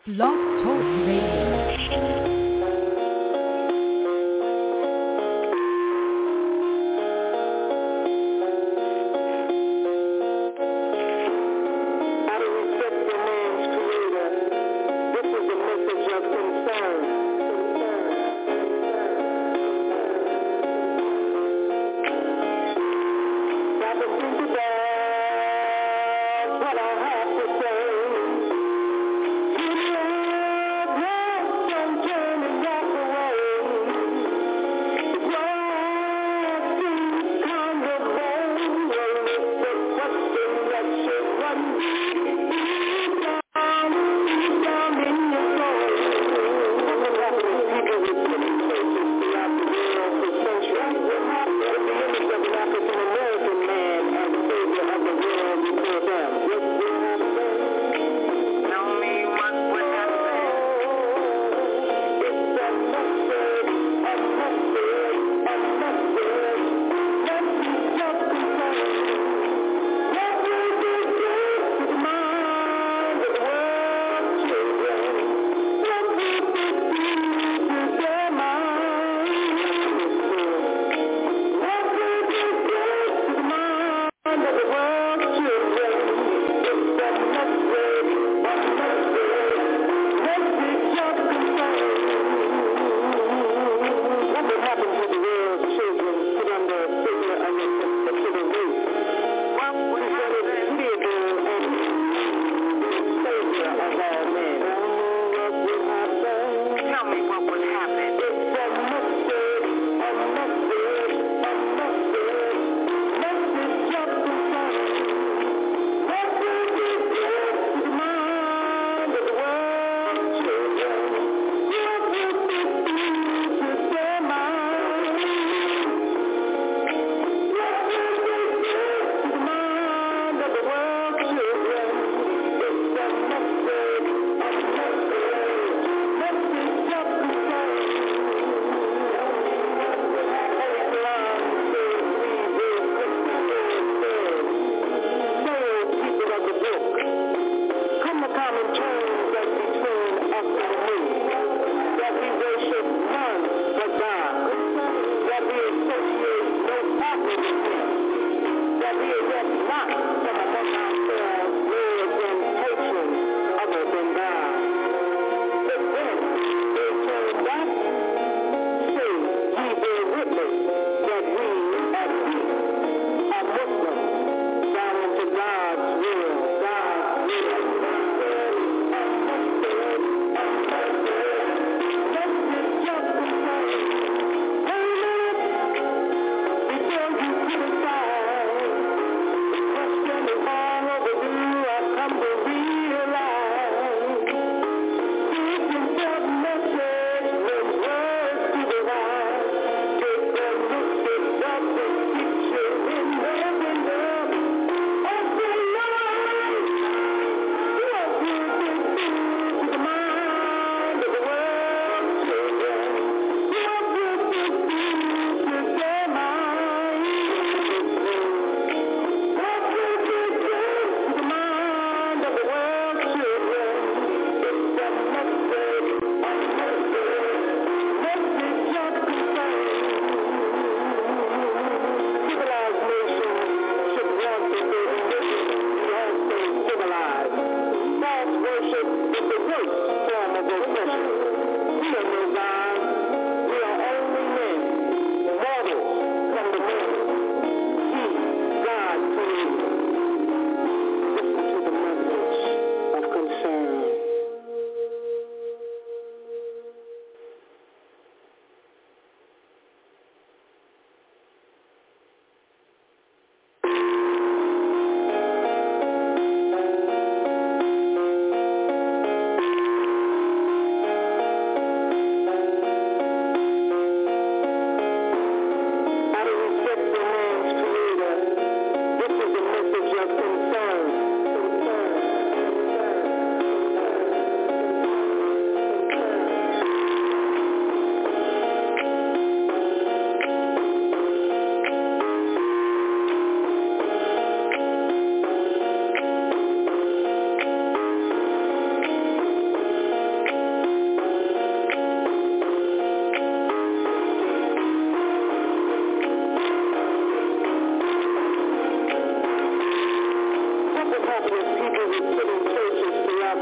Blog Talk Radio.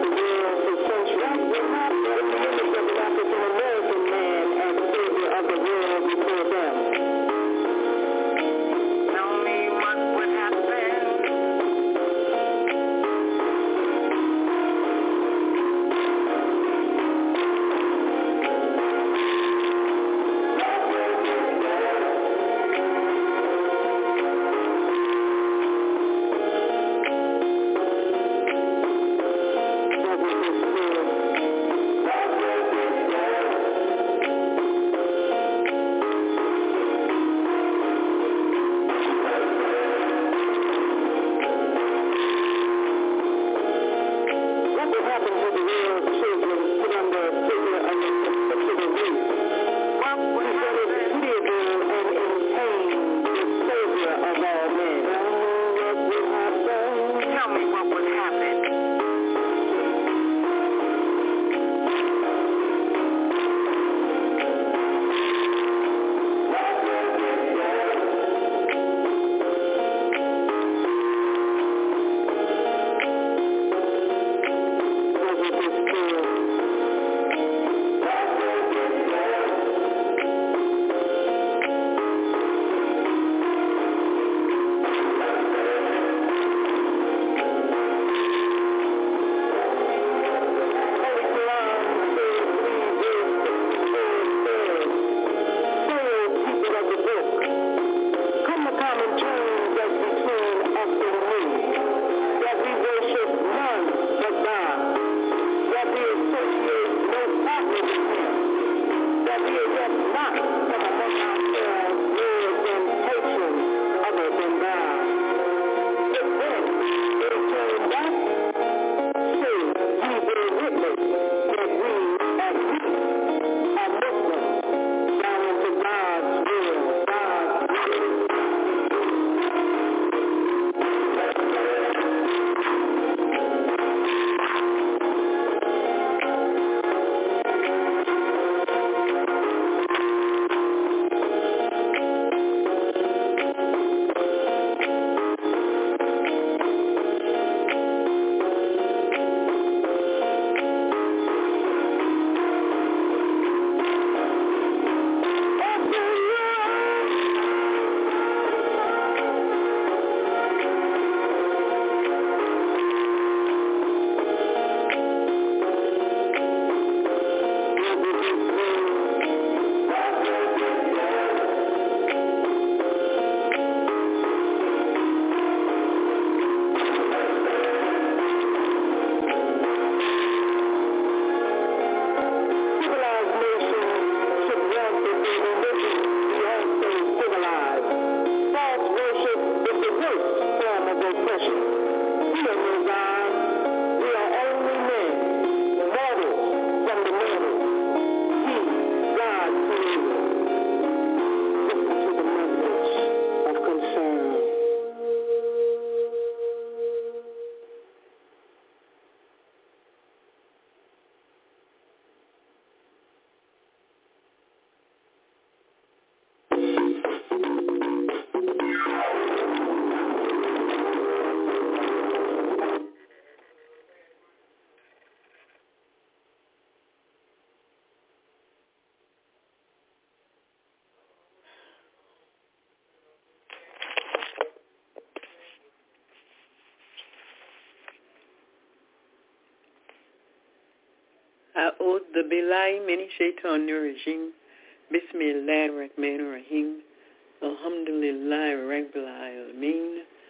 أعوذ بالله من الشيطان الرجيم بسم الله الرحمن الرحيم الحمد لله رب العالمين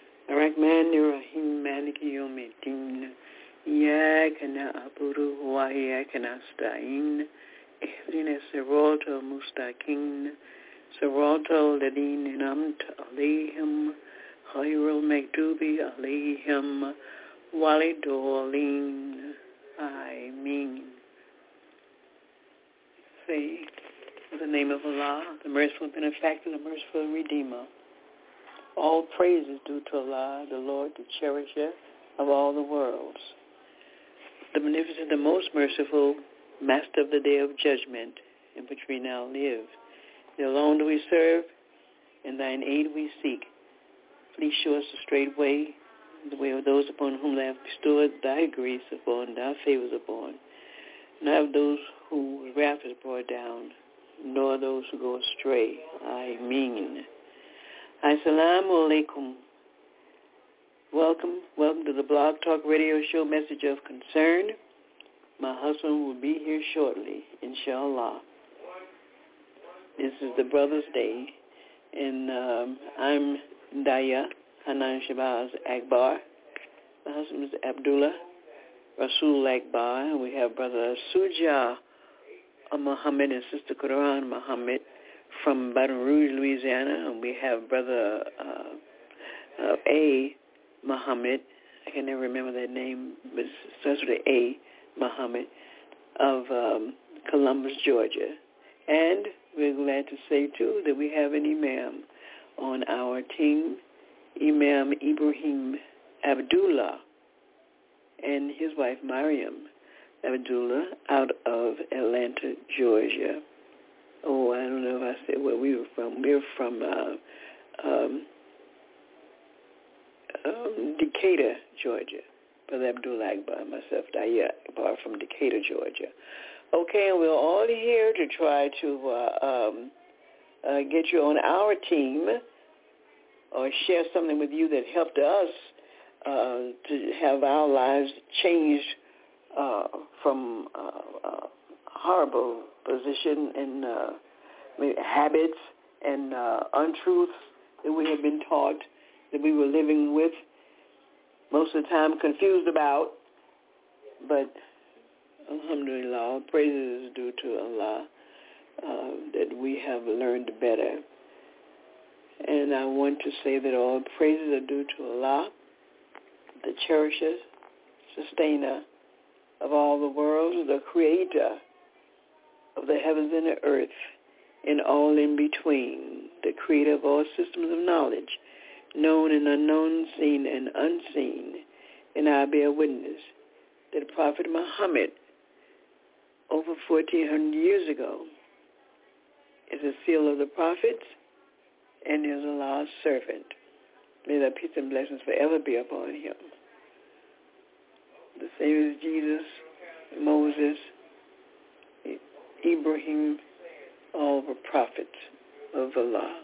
الرحمن الرحيم مالك يوم الدين إياك نعبد وإياك نستعين اهدنا الصراط المستقيم صراط الذين أنعمت عليهم غير المغضوب عليهم ولا الضالين آمين. Say, in the name of Allah, the merciful benefactor, the merciful Redeemer. All praise is due to Allah, the Lord, the cherisher of all the worlds. The beneficent, the most merciful, master of the day of judgment, in which we now live. Thee alone do we serve, and thine aid we seek. Please show us the straight way, the way of those upon whom thou hast bestowed thy grace upon, thy favors upon, not of those whose wrath is brought down, nor those who go astray. I mean. Assalamu alaikum. Welcome to the Blog Talk Radio Show Message of Concern. My husband will be here shortly, inshallah. This is the Brother's Day, and I'm Daya Hanan Shabazz Akbar. My husband is Abdullah Rasul Akbar, and we have Brother Suja Muhammad and Sister Quran Muhammad from Baton Rouge, Louisiana, and we have Brother A. Muhammad. I can never remember that name, but it starts with an A. Muhammad of Columbus, Georgia. And we're glad to say, too, that we have an imam on our team, Imam Ibrahim Abdullah, and his wife, Mariam Abdullah, out of Atlanta, Georgia. Oh, I don't know if I said where we were from. We were from Decatur, Georgia. Brother Abdullah Akbar and myself, Daya Akbar from Decatur, Georgia. Okay, and we're all here to try to get you on our team or share something with you that helped us to have our lives changed from horrible position and habits and untruths that we have been taught, that we were living with, most of the time confused about. But alhamdulillah, all praises is due to Allah that we have learned better. And I want to say that all praises are due to Allah, the cherisher, sustainer of all the worlds, the creator of the heavens and the earth and all in between, the creator of all systems of knowledge, known and unknown, seen and unseen. And I bear witness that Prophet Muhammad, over 1,400 years ago, is a seal of the prophets and is Allah's servant. May the peace and blessings forever be upon him. The same as Jesus, Moses, Ibrahim, all the prophets of Allah.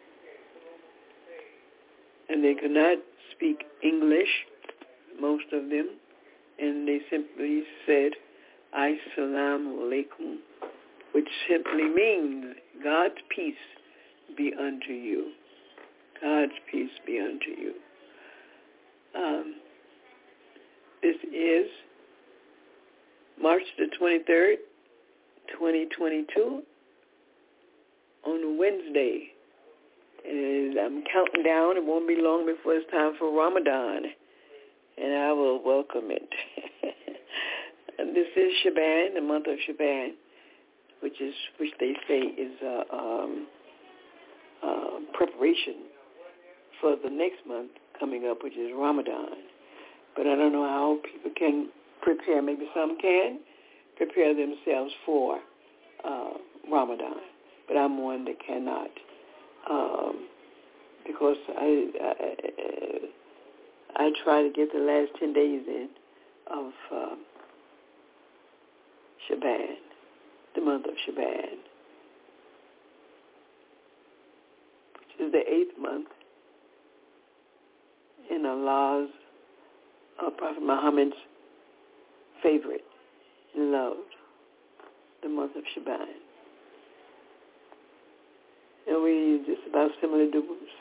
And they could not speak English, most of them, and they simply said, Assalamu alaikum, which simply means God's peace be unto you. God's peace be unto you. This is March the 23rd, 2022, on Wednesday. And I'm counting down. It won't be long before it's time for Ramadan, and I will welcome it. And this is Shaban, the month of Shaban, which they say is preparation for the next month coming up, which is Ramadan. But I don't know how people can prepare. Maybe some can prepare themselves for Ramadan, but I'm one that cannot, because I try to get the last 10 days in of Shaban, the month of Shaban, which is the 8th month in Allah's Prophet Muhammad's favorite and loved, the month of Shaban. And we just about similarly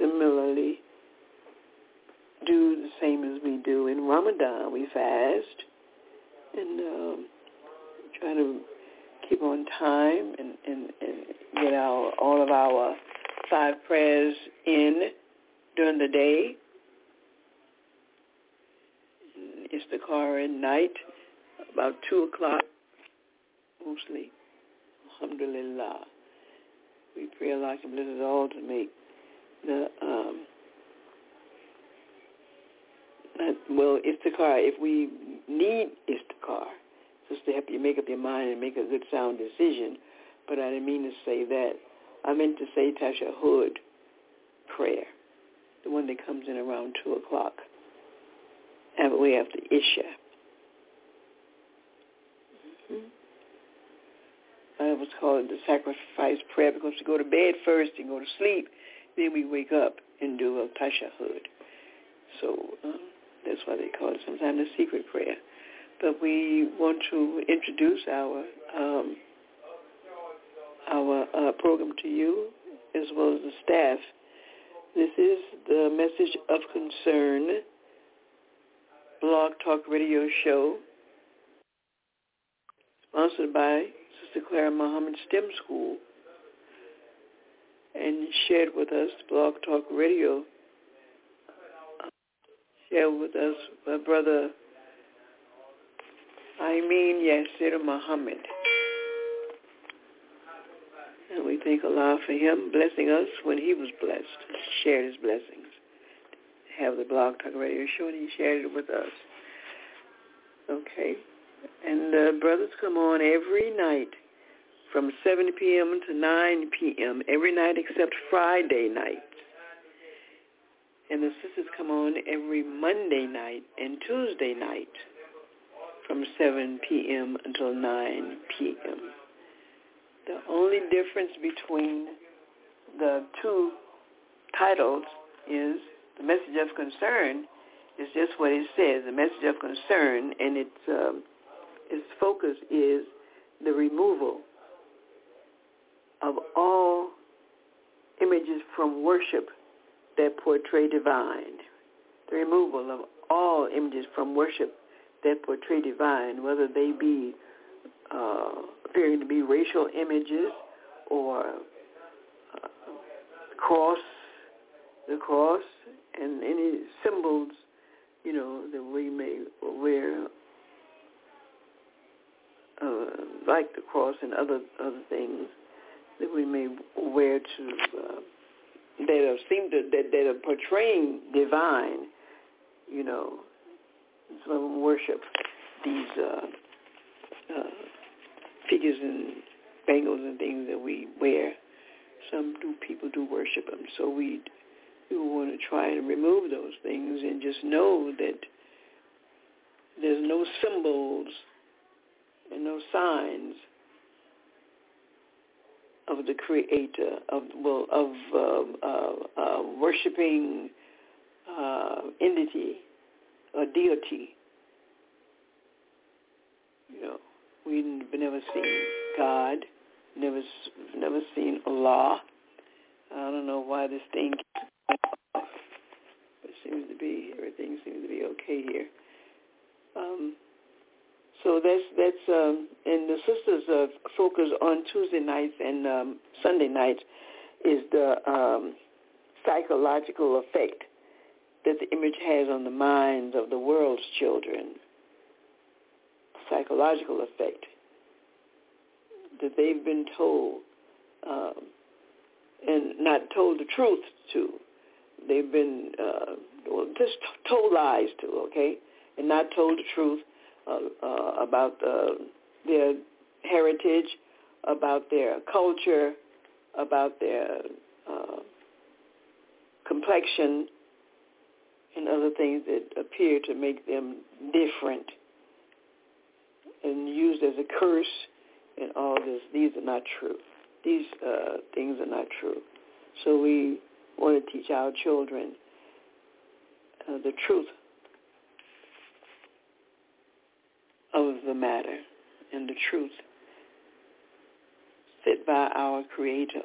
do the same as we do in Ramadan. We fast and try to keep on time and get all of our 5 prayers in during the day. Istikhara at night, about 2 o'clock, mostly. Alhamdulillah. We pray Allah can bless us all to make the, istikhara, if we need istikhara, just to help you make up your mind and make a good sound decision. But I didn't mean to say that. I meant to say tashahhud prayer, the one that comes in around 2 o'clock. halfway after Isha. I was called the sacrifice prayer because we go to bed first and go to sleep, then we wake up and do a tashahhud. So that's why they call it sometimes the secret prayer. But we want to introduce our program to you as well as the staff. This is the Message of Concern Blog Talk Radio Show, sponsored by Sister Clara Muhammad STEM School, and shared with us, Blog Talk Radio, shared with us my brother Amin Yasir Muhammad. And we thank Allah for him blessing us when he was blessed, shared his blessings. Have the Blog Talk Radio Show, and he shared it with us. Okay. And brothers come on every night from 7 p.m. to 9 p.m., every night except Friday night. And the sisters come on every Monday night and Tuesday night from 7 p.m. until 9 p.m. The only difference between the two titles is the Message of Concern is just what it says, the Message of Concern, and its focus is the removal of all images from worship that portray divine. The removal of all images from worship that portray divine, whether they be appearing to be racial images or the cross, and any symbols, that we may wear, like the cross and other things that we may wear that are portraying divine. Some of them worship these figures and bangles and things that we wear. People do worship them. So we want to try and remove those things and just know that there's no symbols and no signs of the Creator, of worshiping entity or deity. We've never seen God, never seen Allah. I don't know why this thing keeps off. Everything seems to be okay here. So that's and the sisters' focus on Tuesday nights and Sunday nights is the psychological effect that the image has on the minds of the world's children. Psychological effect that they've been told and not told the truth to. They've been just told lies to, okay, and not told the truth about their heritage, about their culture, about their complexion, and other things that appear to make them different and used as a curse and all this. These are not true. These things are not true. So we want to teach our children the truth of the matter and the truth set by our Creator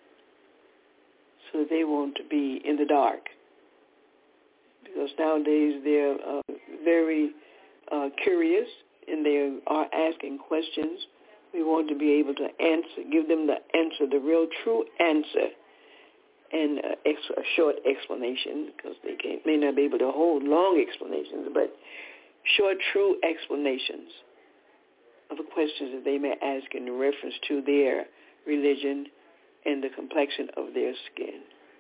so they won't be in the dark. Because nowadays they're very curious and they are asking questions. We want to be able to give them the answer, the real true answer, and a short explanation, because they may not be able to hold long explanations, but short, true explanations of the questions that they may ask in reference to their religion and the complexion of their skin.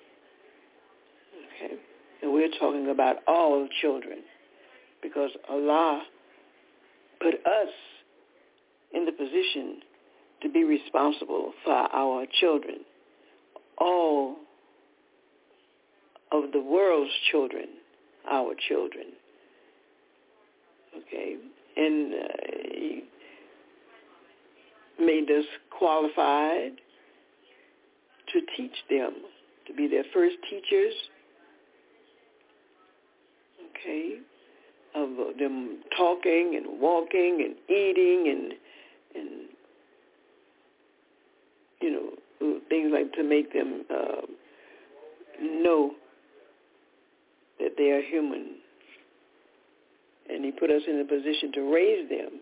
Okay? And we're talking about all children, because Allah put us in the position to be responsible for our children. All of the world's children, our children. Okay, and he made us qualified to teach them, to be their first teachers, okay, of them talking and walking and eating and you know, things like to make them know that they are human. And he put us in a position to raise them.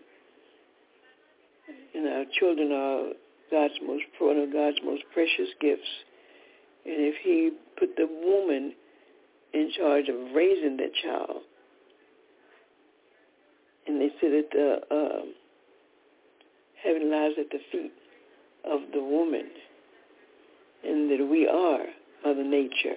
And our children are one of God's most precious gifts. And if he put the woman in charge of raising that child, and they said that heaven lies at the feet of the woman, and that we are Mother Nature.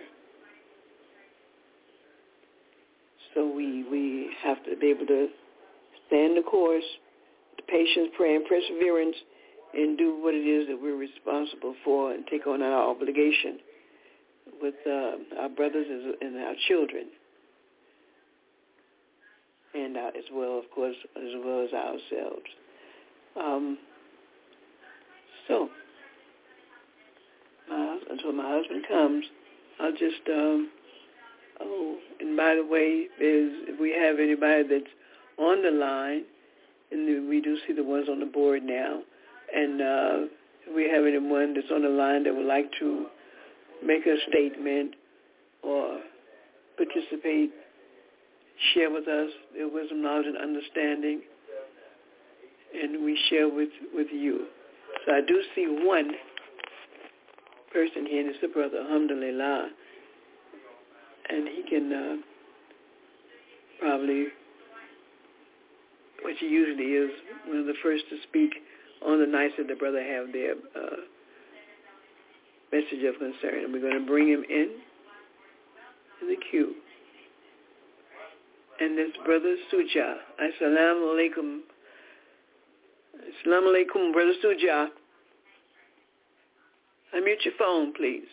So we have to be able to stand the course, with patience, prayer, and perseverance, and do what it is that we're responsible for and take on our obligation with our brothers and our children, and as well, of course, as well as ourselves. So, until my husband comes, I'll just, and by the way, if we have anybody that's on the line, and we do see the ones on the board now, and if we have anyone that's on the line that would like to make a statement or participate, share with us their wisdom, knowledge, and understanding, and we share with you. So I do see one person here, and it's the brother, alhamdulillah, and he can probably, which he usually is, one of the first to speak on the nights that the brother have their message of concern. And we're going to bring him in the queue. And this brother Suja. Assalamu alaikum. Assalamu alaikum, brother Suja. Unmute your phone, please.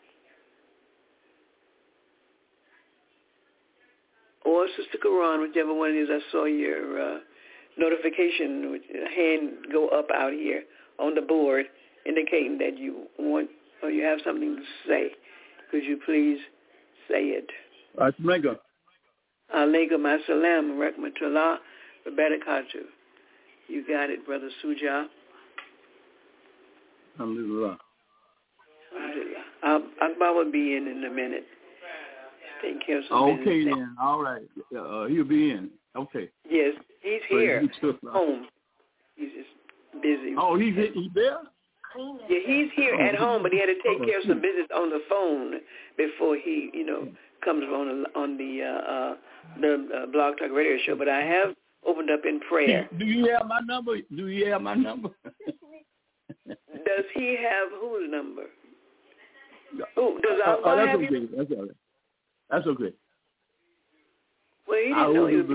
Or Sister Quran, whichever one it is. I saw your notification with a hand go up out here on the board indicating that you want or you have something to say. Could you please say it? Assalamu alaikum assalam wa rahmatullah wa barakatuh. You got it, brother Suja. Alhamdulillah. Akbar will be in a minute. Take care of some business. Okay then. All right. He'll be in. Okay. Yes, he's here. Home. He's just busy. Oh, he's there? Yeah, he's here at home, but he had to take care of some business on the phone before he, comes on the Blog Talk Radio Show. But I have opened up in prayer. Do you have my number? Does he have whose number? Who does Allah have? That's okay. That's all right. That's okay. Well, he didn't know he was.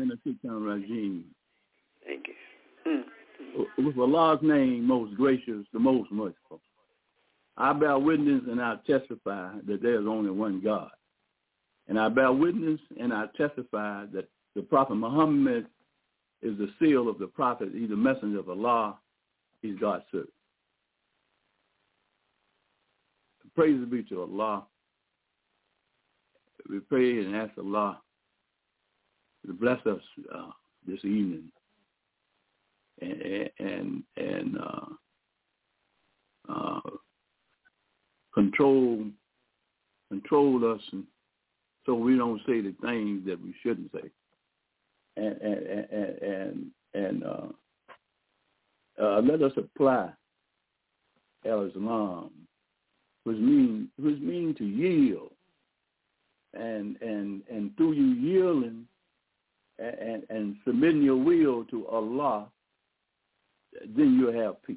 Thank you. With Allah's name, most gracious, the most merciful, I bear witness and I testify that there is only one God. And I bear witness and I testify that the Prophet Muhammad is the seal of the Prophet. He's the messenger of Allah. He's God's servant. Praise be to Allah. We pray and ask Allah to bless us this evening and control us, and so we don't say the things that we shouldn't say, and let us apply al-Islam, which means to yield, and through you yielding and submitting your will to Allah, then you'll have peace.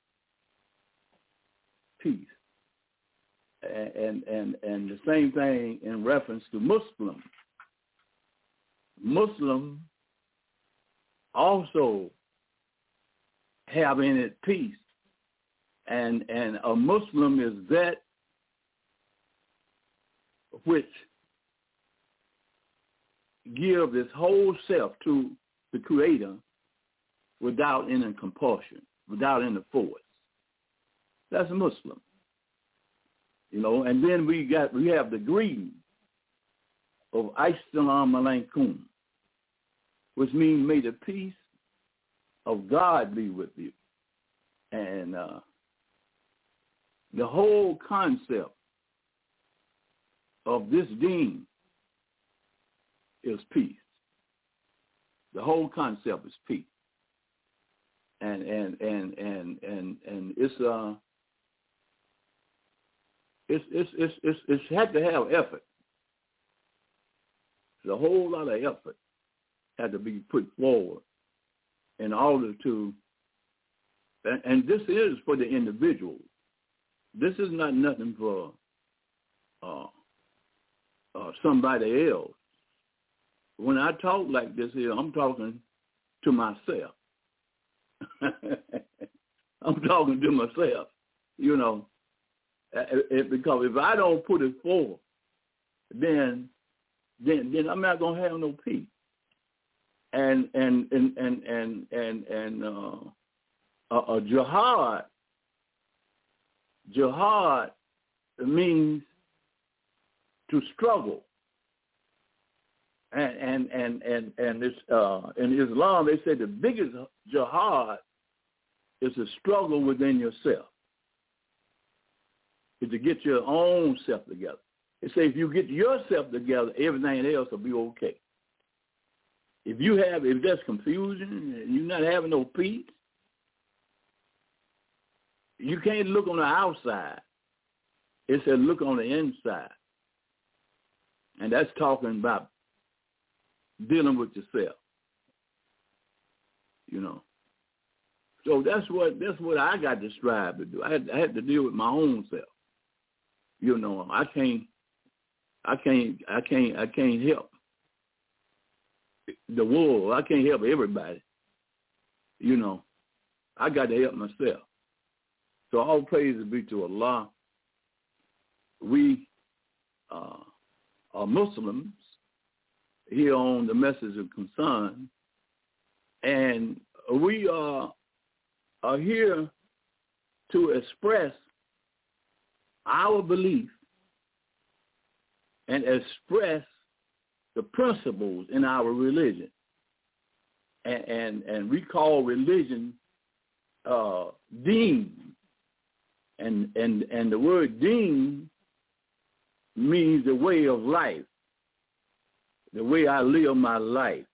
Peace. And the same thing in reference to Muslims. Muslims also have in it peace. And a Muslim is that which give his whole self to the Creator without any compulsion, without any force. That's a Muslim. And then we have the greed of Assalamu alaikum, which means may the peace of God be with you. And the whole concept of this deen is peace. The whole concept is peace. And it's had to have effort. There's a whole lot of effort had to be put forward in order to, and this is for the individual. This is not nothing for somebody else. When I talk like this here, I'm talking to myself. I'm talking to myself, because if I don't put it forward, then I'm not gonna have no peace. And jihad means to struggle. And this in Islam they say the biggest jihad is a struggle within yourself. Is to get your own self together. They say if you get yourself together, everything else will be okay. If there's confusion and you're not having no peace, you can't look on the outside. It says look on the inside. And that's talking about dealing with yourself. So that's what I got to strive to do. I had to deal with my own self. I can't help the world. I can't help everybody. I got to help myself. So all praises be to Allah. We are Muslims here on the Message of Concern, and we are here to express our belief and express the principles in our religion. And we call religion deen. And the word deen means the way of life, the way I live my life.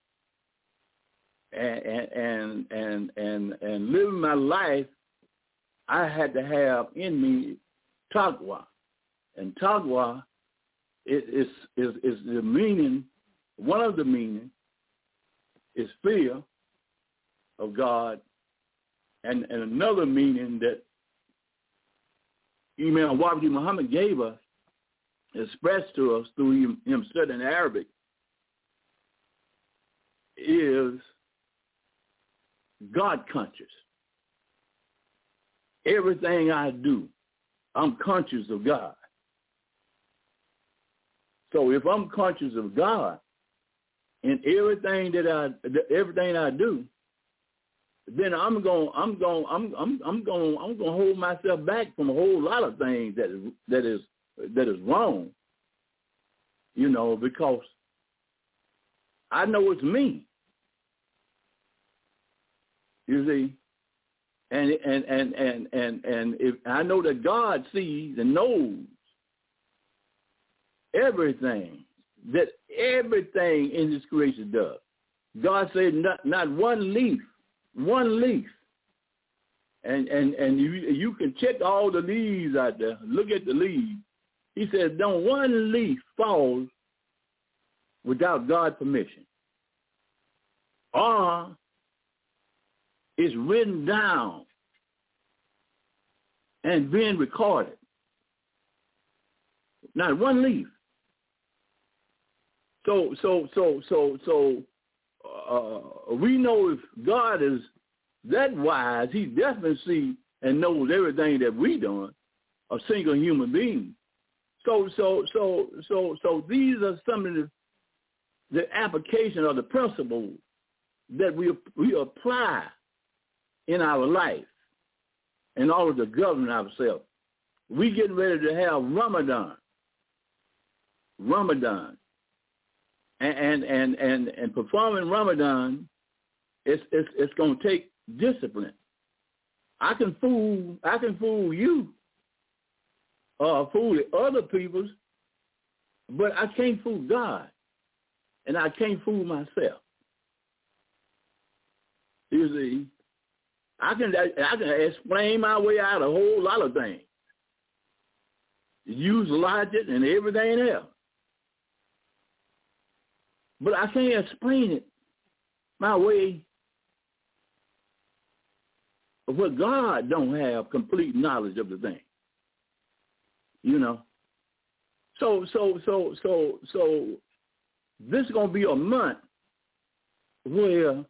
And living my life, I had to have in me taqwa. And taqwa is the meaning, one of the meanings is fear of God, and another meaning that Imam Wahdi Muhammad gave us, expressed to us through him studying Arabic, is God conscious. Everything I do, I'm conscious of God. So if I'm conscious of God in everything I do, then I'm gonna hold myself back from a whole lot of things that is wrong. Because I know it's me. You see, and if I know that God sees and knows everything in His creation does. God said not one leaf. And you can check all the leaves out there. Look at the leaves. He says, don't one leaf fall without God's permission. Or it's written down and being recorded. Not one leaf. So we know if God is that wise, He definitely sees and knows everything that we doing, a single human being. So these are some of the application of the principles that we apply in our life in order to govern ourselves. We getting ready to have Ramadan. And performing Ramadan, it's going to take discipline. I can fool you, fool the other peoples, but I can't fool God, and I can't fool myself. You see, I can explain my way out a whole lot of things, use logic and everything else, but I can't explain it my way of what God don't have complete knowledge of the thing. You know. So this is gonna be a month where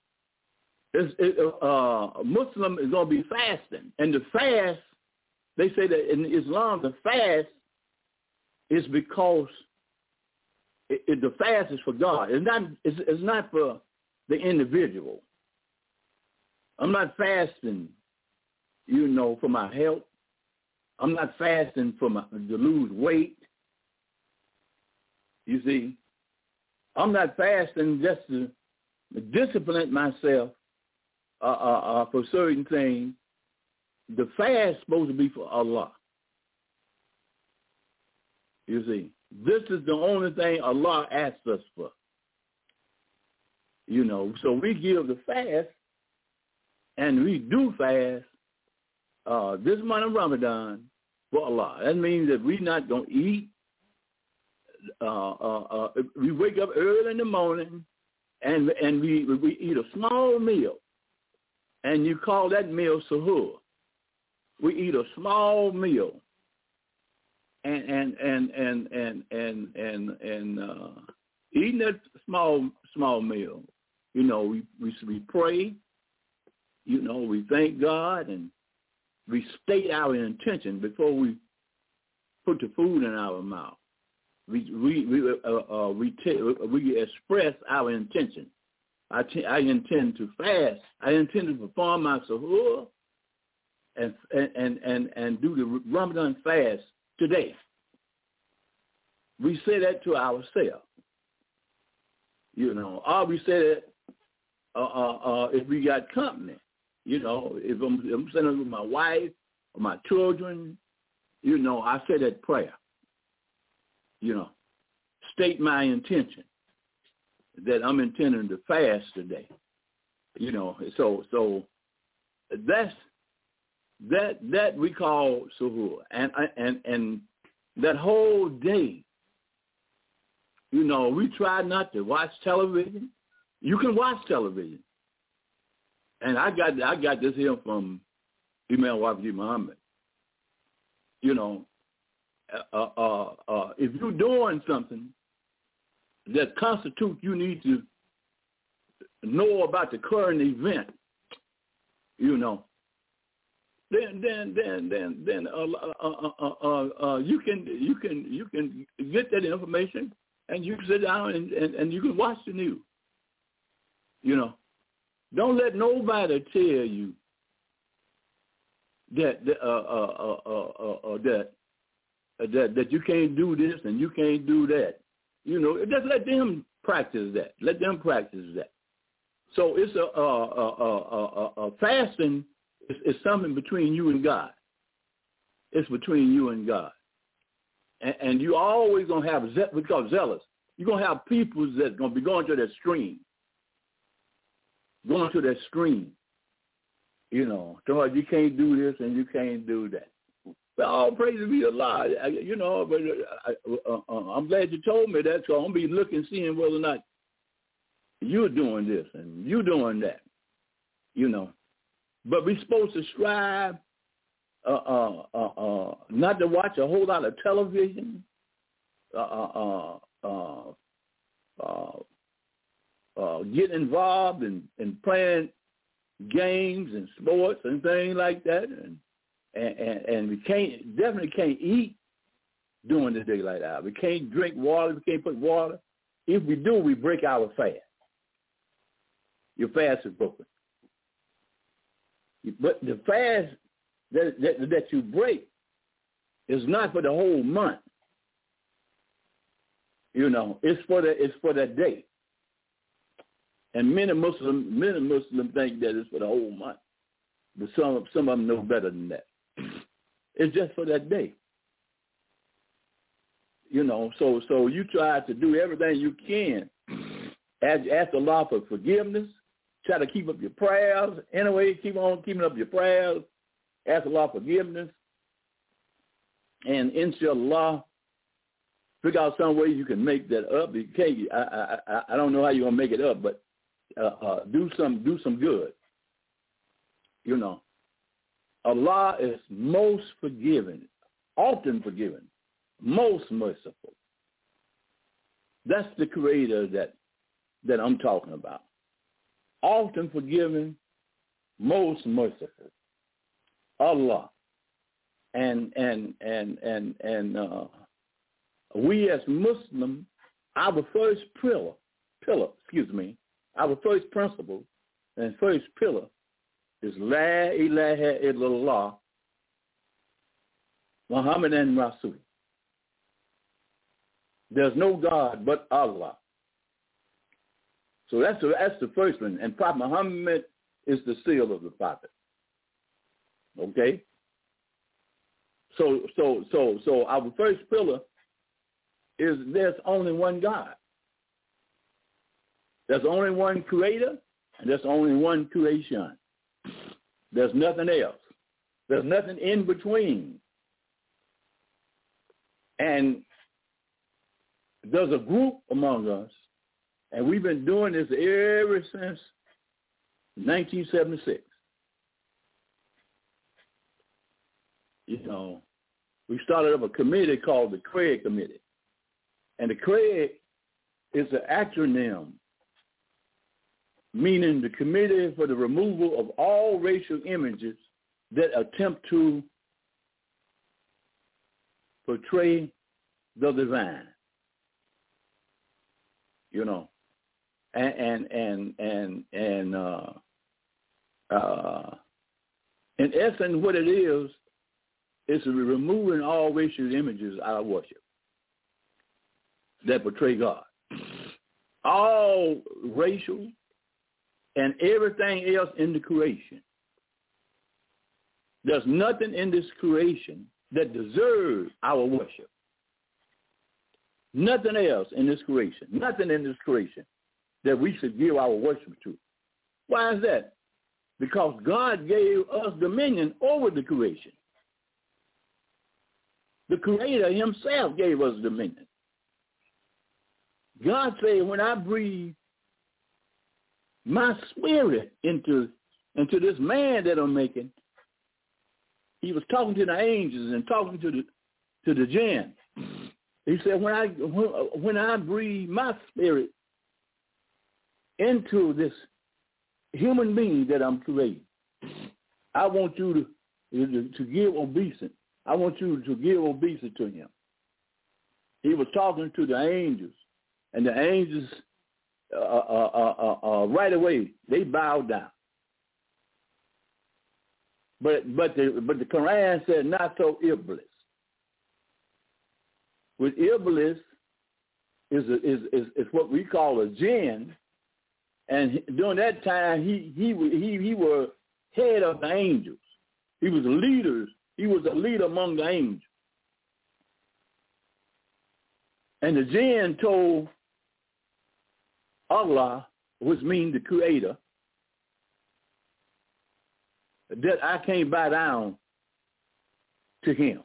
Muslim is gonna be fasting, and the fast, they say that in Islam the fast is because the fast is for God. It's not for the individual. I'm not fasting, you know, for my health. I'm not fasting to lose weight. You see, I'm not fasting just to discipline myself for certain things. The fast is supposed to be for Allah. You see, this is the only thing Allah asks us for. You know, so we give the fast, and we do fast this month of Ramadan for Allah. That means that we're not going to eat. We wake up early in the morning, and we eat a small meal, and you call that meal suhoor. We eat a small meal, and eating that small meal, you know, we pray, you know, we thank God, and we state our intention before we put the food in our mouth. We express our intention. I intend to fast. I intend to perform my suhoor and do the Ramadan fast today. We say that to ourselves. You know, or we say that if we got company. You know, if I'm sitting with my wife or my children, you know, I say that prayer. You know, state my intention that I'm intending to fast today. You know, so that's that we call suhoor, and that whole day, you know, we try not to watch television. You can watch television. And I got this here from Imam Wafdi Muhammad. You know, if you're doing something that constitutes you need to know about the current event, you know, then you can get that information, and you can sit down and you can watch the news. You know. Don't let nobody tell you that you can't do this and you can't do that. You know, just let them practice that. Let them practice that. So it's a fasting is something between you and God. It's between you and God, and you always gonna have we call zealous. You're gonna have people that's gonna be going to that stream. Going to that stream, you know, so you can't do this and you can't do that. But all praise be Allah, you know. But I'm glad you told me that, so I'm gonna be looking, seeing whether or not you're doing this and you're doing that, you know. But we're supposed to strive not to watch a whole lot of television, get involved in playing games and sports and things like that, and we definitely can't eat during the daylight hour. We can't drink water. We can't put water. If we do, we break our fast. your fast is broken. But the fast that you break is not for the whole month. You know, it's for that day. And many Muslims think that it's for the whole month. But some of them know better than that. It's just for that day. You know, so you try to do everything you can. Ask Allah for forgiveness. Try to keep up your prayers. Anyway, keep on keeping up your prayers. Ask Allah forgiveness. And inshallah, figure out some way you can make that up. You can't, I don't know how you're going to make it up, but do some good. You know, Allah is most forgiving, often forgiving, most merciful. That's the Creator that I'm talking about. Often forgiving, most merciful. Allah. And we as Muslims, our first our first principle and first pillar is La ilaha illallah Muhammadan Rasul. There's no God but Allah. So that's the first one. And Prophet Muhammad is the seal of the prophet. Okay? So our first pillar is there's only one God. There's only one Creator, and there's only one creation. There's nothing else. There's nothing in between. And there's a group among us, and we've been doing this ever since 1976. You know, we started up a committee called the CREG Committee. And the CREG is an acronym, meaning the Committee for the Removal of All Racial Images that attempt to portray the divine. You know, in essence, what it is removing all racial images out of worship that portray God. All racial and everything else in the creation. There's nothing in this creation that deserves our worship. Nothing else in this creation. Nothing in this creation that we should give our worship to. Why is that? Because God gave us dominion over the creation. The Creator himself gave us dominion. God said, when I breathe my spirit into this man that I'm making, he was talking to the angels and talking to the jinn. He said, when I breathe my spirit into this human being that I'm creating, I want you to give obeisance. I want you to give obeisance to him. He was talking to the angels, and the angels right away they bowed down. But the Quran said not so Iblis. With Iblis is what we call a jinn, and during that time he was head of the angels. He was leaders. He was a leader among the angels. And the jinn told Allah, which means the Creator, that I can't bow down to him.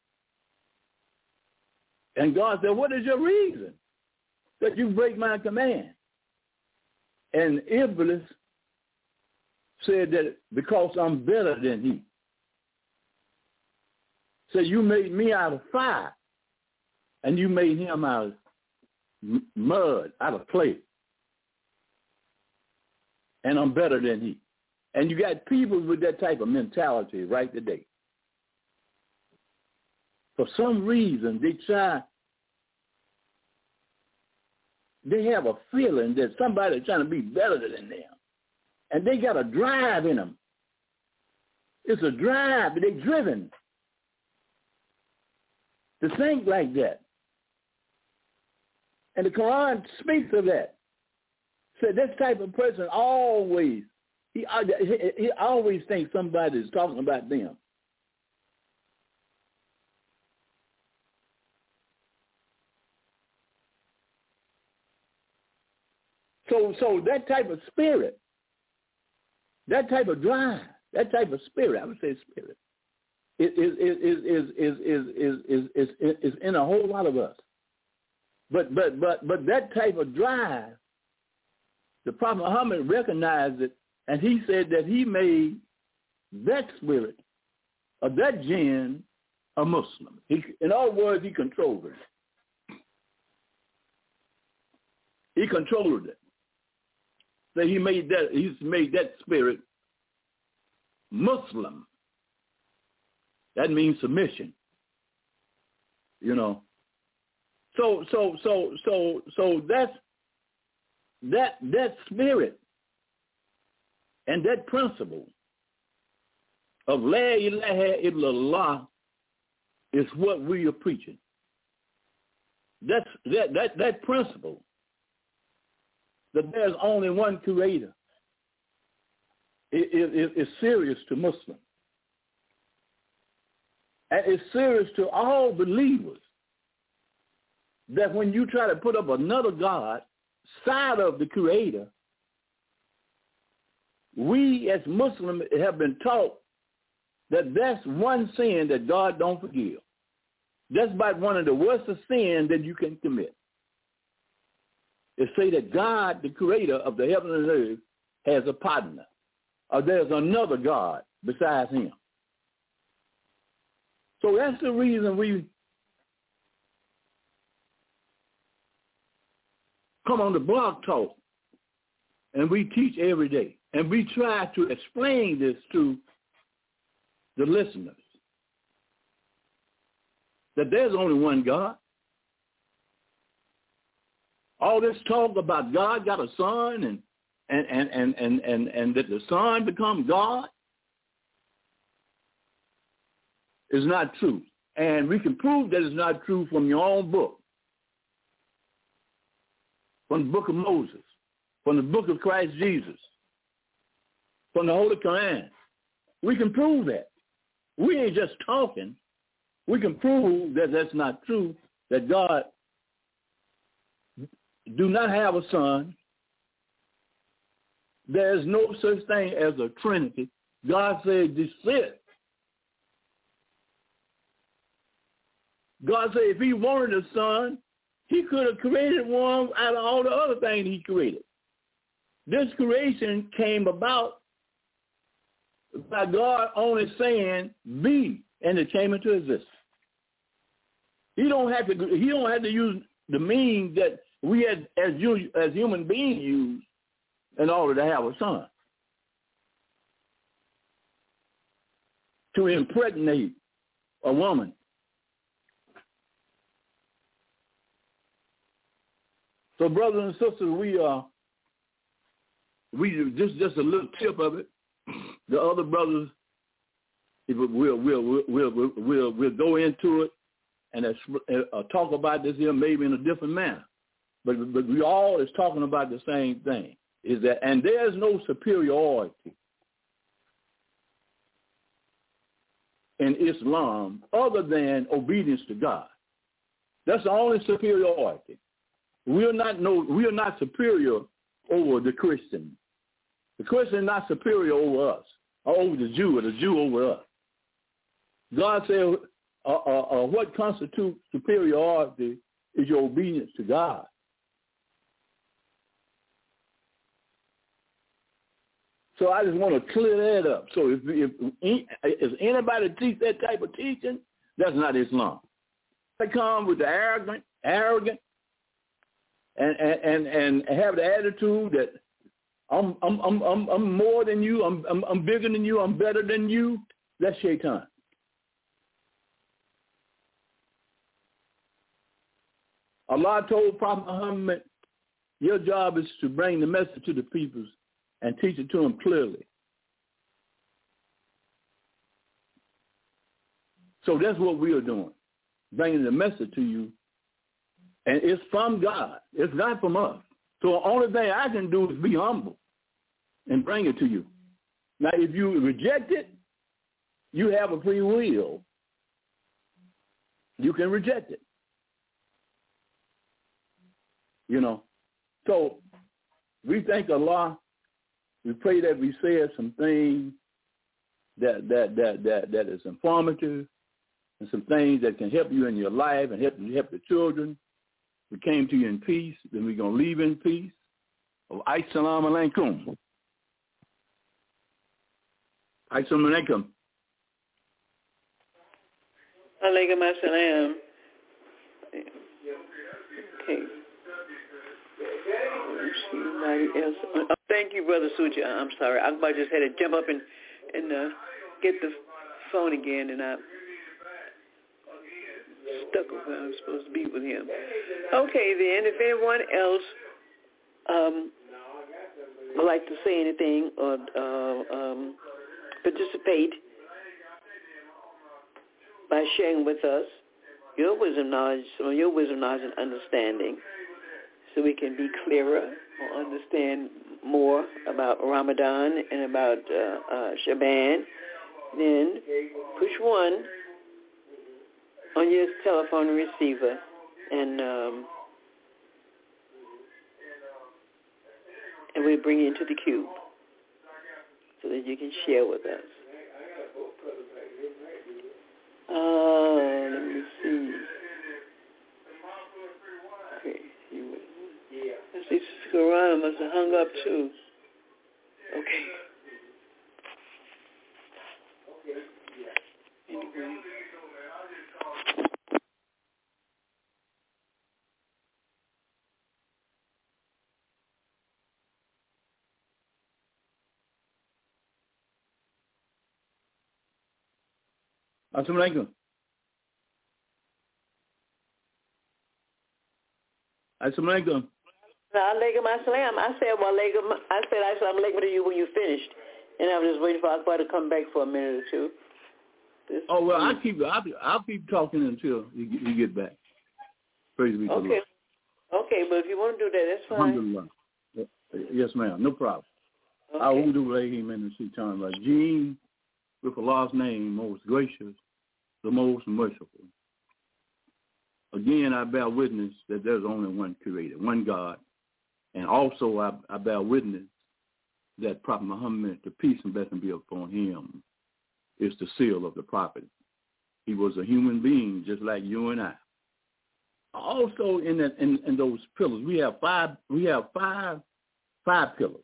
And God said, what is your reason that you break my command? And Iblis said that because I'm better than he. So you made me out of fire, and you made him out of mud, out of clay. And I'm better than he. And you got people with that type of mentality right today. For some reason, they have a feeling that somebody's trying to be better than them. And they got a drive in them. It's a drive. They're driven to think like that. And the Quran speaks of that. So this type of person always, he always thinks somebody is talking about them. So that type of spirit, that type of drive, that type of spirit, I would say spirit, is in a whole lot of us. But that type of drive, the Prophet Muhammad recognized it, and he said that he made that spirit of that jinn a Muslim. In other words, he controlled it. He controlled it. So he made that spirit Muslim. That means submission. You know. So that's that spirit and that principle of La ilaha illallah is what we are preaching. That principle that there's only one creator is serious to Muslims. And it's serious to all believers that when you try to put up another God side of the creator, we as Muslims have been taught that that's one sin that God don't forgive. That's about one of the worst of sins that you can commit. Is say that God, the creator of the heaven and earth, has a partner, or there's another God besides him. So that's the reason we come on the Blog Talk and we teach every day. And we try to explain this to the listeners, that there's only one God. All this talk about God got a son and that the son become God is not true. And we can prove that it's not true from your own book, from the book of Moses, from the book of Christ Jesus, from the Holy Quran. We can prove that. We ain't just talking. We can prove that that's not true, that God do not have a son. There's no such thing as a Trinity. God said, desist. God said if he wanted a son, he could have created one out of all the other things he created. This creation came about by God only saying, be, and it came into existence. He don't have to use the means that we as human beings use in order to have a son. To impregnate a woman. So brothers and sisters, we just a little tip of it. The other brothers, we'll go into it and talk about this here maybe in a different manner. But we all is talking about the same thing. Is that, and there's no superiority in Islam other than obedience to God. That's the only superiority. We are not superior over the Christian. The Christian is not superior over us, or over the Jew, or the Jew over us. God said, what constitutes superiority is your obedience to God. So I just want to clear that up. So if anybody teach that type of teaching, that's not Islam. They come with the arrogant, and have the attitude that I'm more than you, I'm bigger than you, I'm better than you. That's Shaitan. Allah told Prophet Muhammad, your job is to bring the message to the peoples and teach it to them clearly. So that's what we are doing, bringing the message to you. And it's from God. It's not from us. So the only thing I can do is be humble and bring it to you. Now, if you reject it, you have a free will. You can reject it. You know. So we thank Allah. We pray that we said some things that is informative and some things that can help you in your life and help your children. We came to you in peace, then we're going to leave in peace. Assalamu alaikum. Assalamu alaikum. Alaikum assalam. Okay. Thank you, Brother Suja. I'm sorry. I just had to jump up and get the phone again, and I stuck with where I was supposed to be with him. Okay, then, if anyone else would like to say anything or participate by sharing with us your wisdom, knowledge, some of your wisdom, knowledge, and understanding, so we can be clearer or understand more about Ramadan and about Shaban, then push 1 on your telephone receiver and we bring you into the cube so that you can share with us. Let me see. Okay. I see Quran must have hung up too. Okay. Anyway. Assalamu alaikum. Assalamu alaikum. Alaikum assalam. I said assalamu alaikum to you when you finished, and I was just waiting for Akbar to come back for a minute or two. I'll keep talking until you get back. Praise be to Allah. Okay, but if you want to do that, that's fine. Alhamdulillah. Yes, ma'am. No problem. Okay. I won't do Rahim in the Shaitan Rajim, with Allah's name, most gracious, the most merciful. Again, I bear witness that there's only one Creator, one God. And also I bear witness that Prophet Muhammad, the peace and blessing be upon him, is the seal of the prophet. He was a human being just like you and I. Also in those pillars, we have five pillars.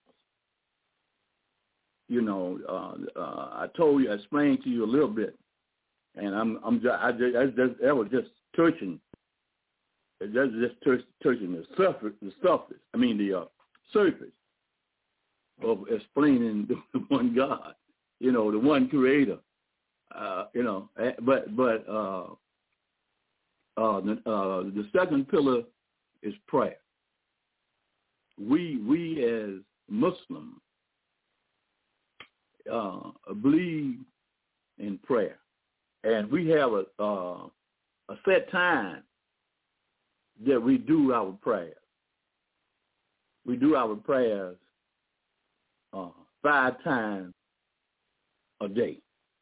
You know, I explained to you a little bit, and that was just touching. That's just touching the surface. I mean the surface of explaining the one God. You know, the one Creator. You know, but the second pillar is prayer. We as Muslims believe in prayer, and we have a set time that we do our prayers. We do our prayers 5 times a day,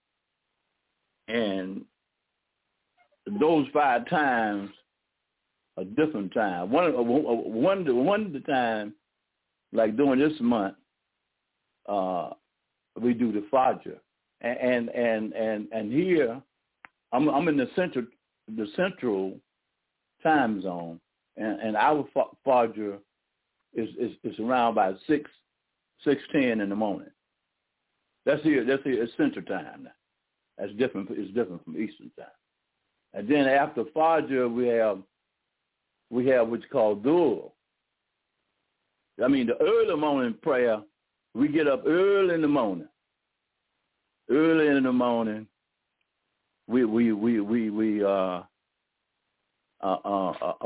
and those 5 times are different times. One of the time, like during this month, we do the Fajr, and here I'm in the central time zone, and our Fajr is around by 6:10 in the morning. That's here. It's Central Time. That's different. It's different from Eastern Time. And then after Fajr, we have what's called Dhuhr. I mean, the early morning prayer. We get up early in the morning. Early in the morning, we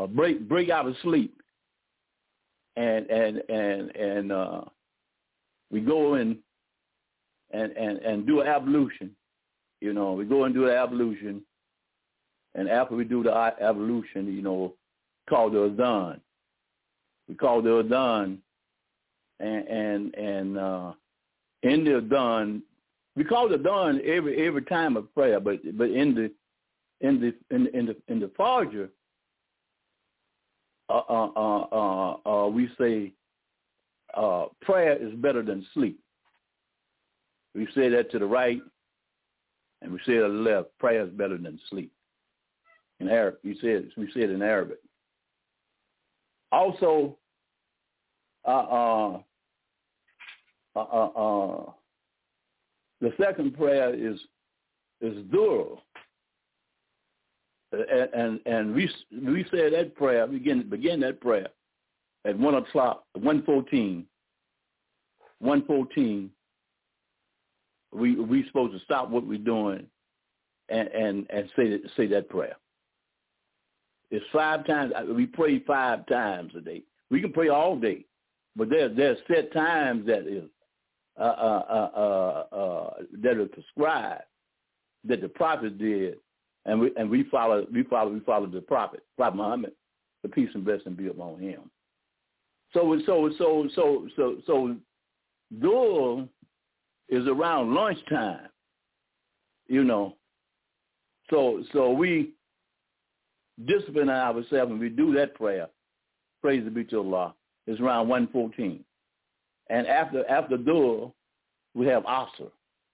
break out of sleep, and we go in and do an ablution. You know, we go and do the ablution, and after we do the ablution, you know, call the adhan. We call the adhan, and in the adhan, we call the adhan every time of prayer, but in the Fajr, we say prayer is better than sleep. We say that to the right, and we say to the left. Prayer is better than sleep. In Arabic, we say it in Arabic. Also, the second prayer is Dhuhr. And we say that prayer, begin that prayer at 1 o'clock, 1:14. 1:14. We supposed to stop what we're doing and say that prayer. It's 5 times. We pray 5 times a day. We can pray all day, but there's set times that are prescribed that the prophet did. And we follow the prophet Muhammad, the peace and blessing be upon him. So Dhuhr is around lunchtime, you know. So we discipline ourselves and we do that prayer. Praise be to Allah. It's around 1:14, and after Dhuhr we have Asr.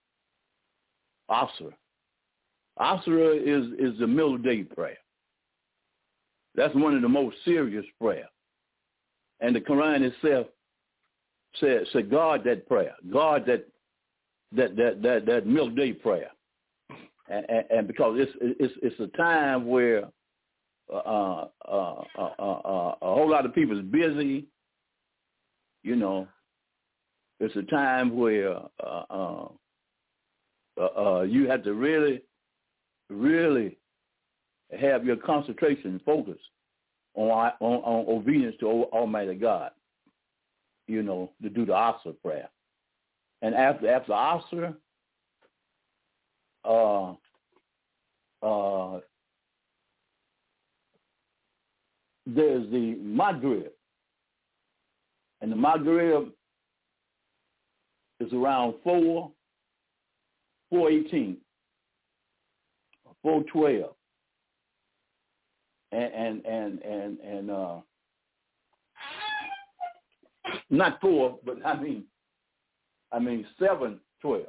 Asr is the middle day prayer. That's one of the most serious prayers. And the Quran itself said guard that prayer. Guard that middle day prayer. And because it's a time where a whole lot of people is busy, you know. It's a time where you have to really have your concentration and focus on obedience to Almighty God, you know, to do the Asr prayer. And after Asr, there's the Maghrib. And the Maghrib is around 4:18. 4:12, and not 4, but I mean 7:12.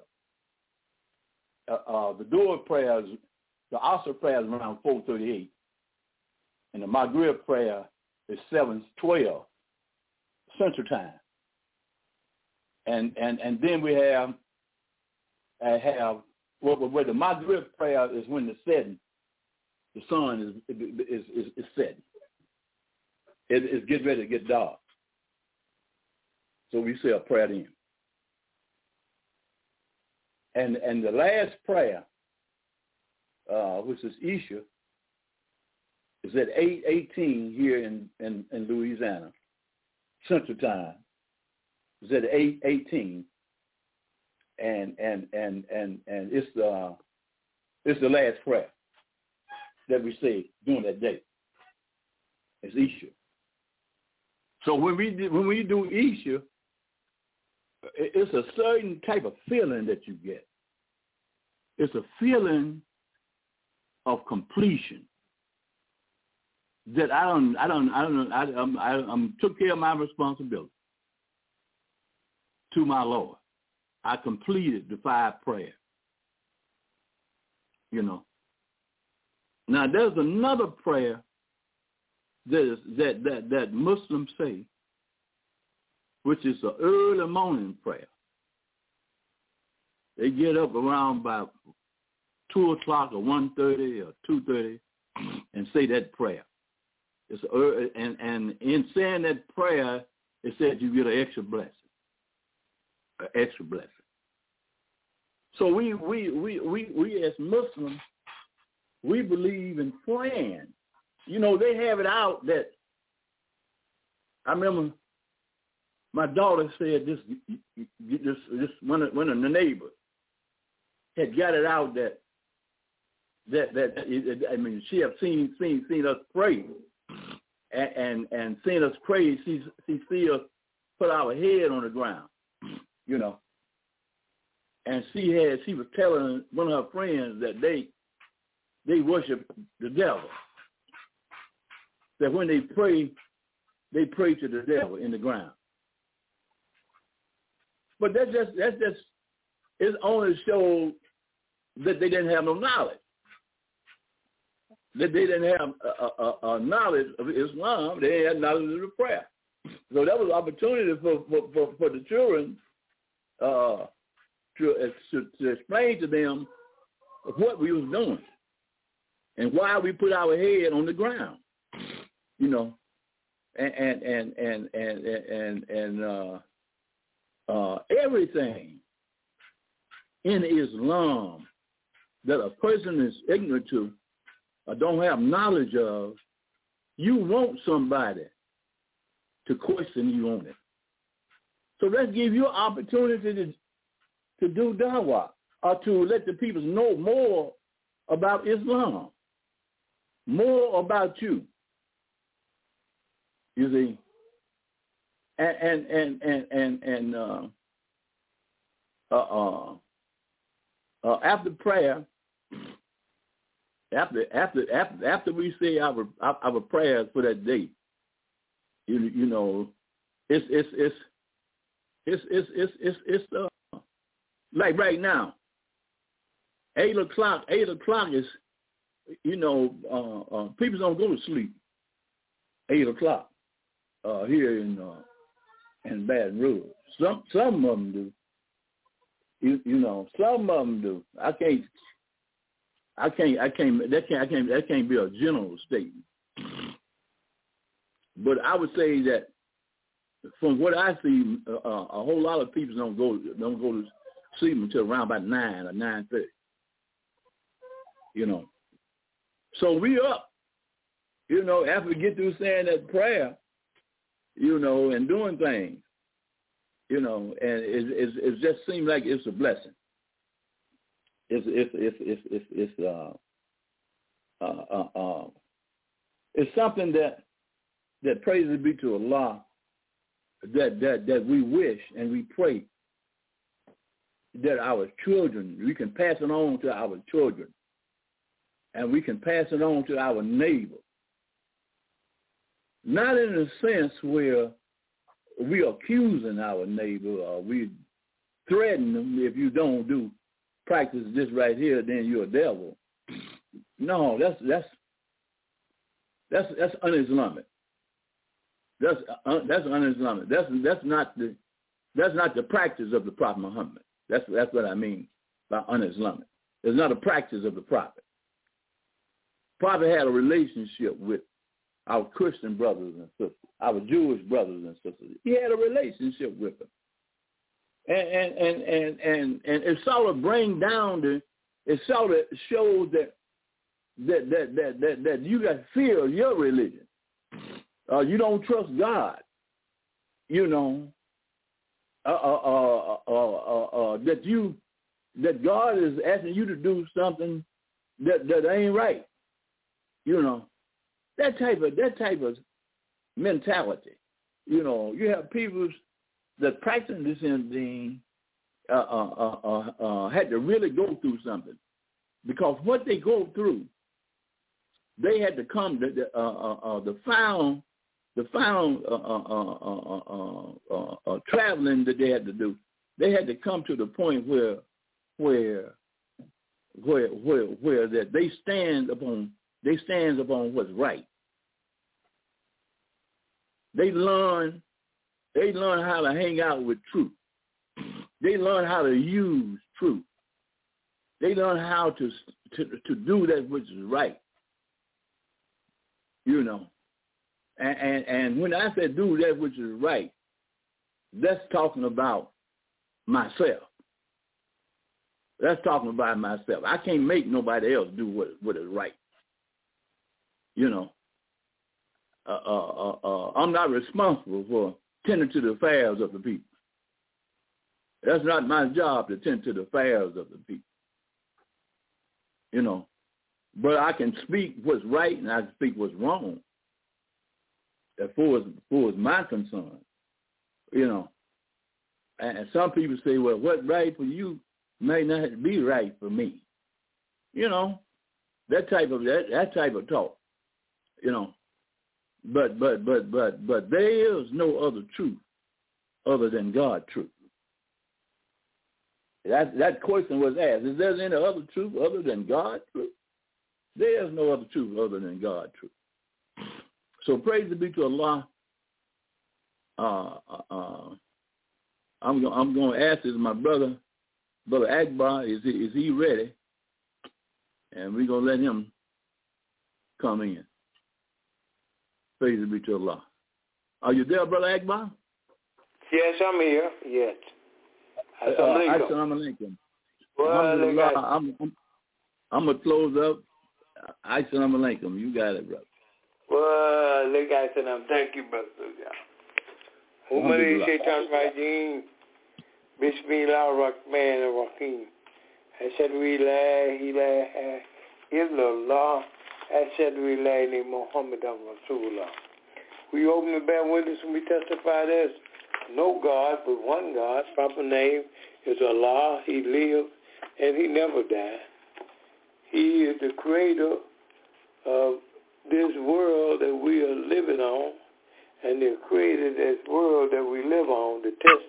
The Dhuhr prayers, the Asr prayer is around 4:38, and the Maghrib prayer is 7:12 Central Time, and then we have where the Maghrib prayer is when the sun is setting. It's getting ready to get dark. So we say a prayer then. And the last prayer, which is Isha, is at 8:18 here in Louisiana, Central Time. It's at 8:18. And it's the last prayer that we say during that day. It's Isha. So when we do Isha, it's a certain type of feeling that you get. It's a feeling of completion that I took care of my responsibility to my Lord. I completed the 5 prayers, you know. Now there's another prayer that Muslims say, which is an early morning prayer. They get up around about 2 o'clock or 1:30 or 2:30 and say that prayer. It's and in saying that prayer, it says you get an extra blessing. An extra blessing. So we as Muslims, we believe in praying. You know, they have it out that I remember my daughter said this one of the neighbors had got it out that I mean, she have seen us pray and seen us pray. She see us put our head on the ground, you know. And she was telling one of her friends that they worship the devil. That when they pray to the devil in the ground. But that's just it only shows that they didn't have no knowledge. That they didn't have a knowledge of Islam. They had knowledge of the prayer. So that was an opportunity for the children to explain to them what we was doing and why we put our head on the ground, you know, and everything in Islam that a person is ignorant to or don't have knowledge of, you want somebody to question you on it. So let's give you an opportunity to do dawah or to let the people know more about Islam, more about you. You see, after prayer, after we say our prayers for that day, you know, it's like right now, 8 o'clock is, you know, people don't go to sleep 8 o'clock here in Baton Rouge. Some of them do. You know, some of them do. That can't be a general statement. But I would say that from what I see, a whole lot of people don't go to sleep until around about 9 or 9:30. You know, so we up. You know, after we get through saying that prayer, you know, and doing things, you know, and it just seems like it's a blessing. It's something that praises be to Allah, that we wish and we pray that our children, we can pass it on to our children, and we can pass it on to our neighbor. Not in a sense where we are accusing our neighbor or we threaten them, if you don't practice this right here, then you're a devil. No, that's un-Islamic. That's un-Islamic. That's not the practice of the Prophet Muhammad. That's what I mean by un-Islamic. It's not a practice of the Prophet. Prophet had a relationship with our Christian brothers and sisters, our Jewish brothers and sisters. He had a relationship with them. And it sort of brings down it sort of shows that you got fear of your religion. You don't trust God. You know, that God is asking you to do something that ain't right. You know, that type of mentality. You know, you have people that practice this thing had to really go through something, because what they go through, they had to come the traveling that they had to do. They had to come to the point where that they stand upon what's right. They learn how to hang out with truth. They learn how to use truth. They learn how to do that which is right. You know, and when I say do that which is right, that's talking about myself. That's talking about myself. I can't make nobody else do what is right. You know, I'm not responsible tending to the affairs of the people. That's not my job to tend to the affairs of the people. You know, but I can speak what's right and I can speak what's wrong. As far as my concern, you know. And some people say, well, what's right for you may not be right for me. You know, that type of talk. You know, but there is no other truth other than God's truth. That question was asked: is there any other truth other than God's truth? There is no other truth other than God's truth. So praise be to Allah. I'm going to ask this, my brother Akbar, is he ready? And we're going to let him come in. Praise be to Allah. Are you there, Brother Akbar? Yes, I'm here. Yes. Assalamu alaikum. I'm going to close up. Assalamu alaikum. You got it, brother. Well, thank you, brother. Umari Shaitan Rajim, Bismillahir-Rahmanir-Rahim. Ashhadu la ilaha illallah, Ashhadu la Muhammadan Rasulullah. We open the bear witness and we testify there's no God but one God. Proper name is Allah. He lives and he never died. He is the creator of this world that we are living on, and they created this world that we live on to test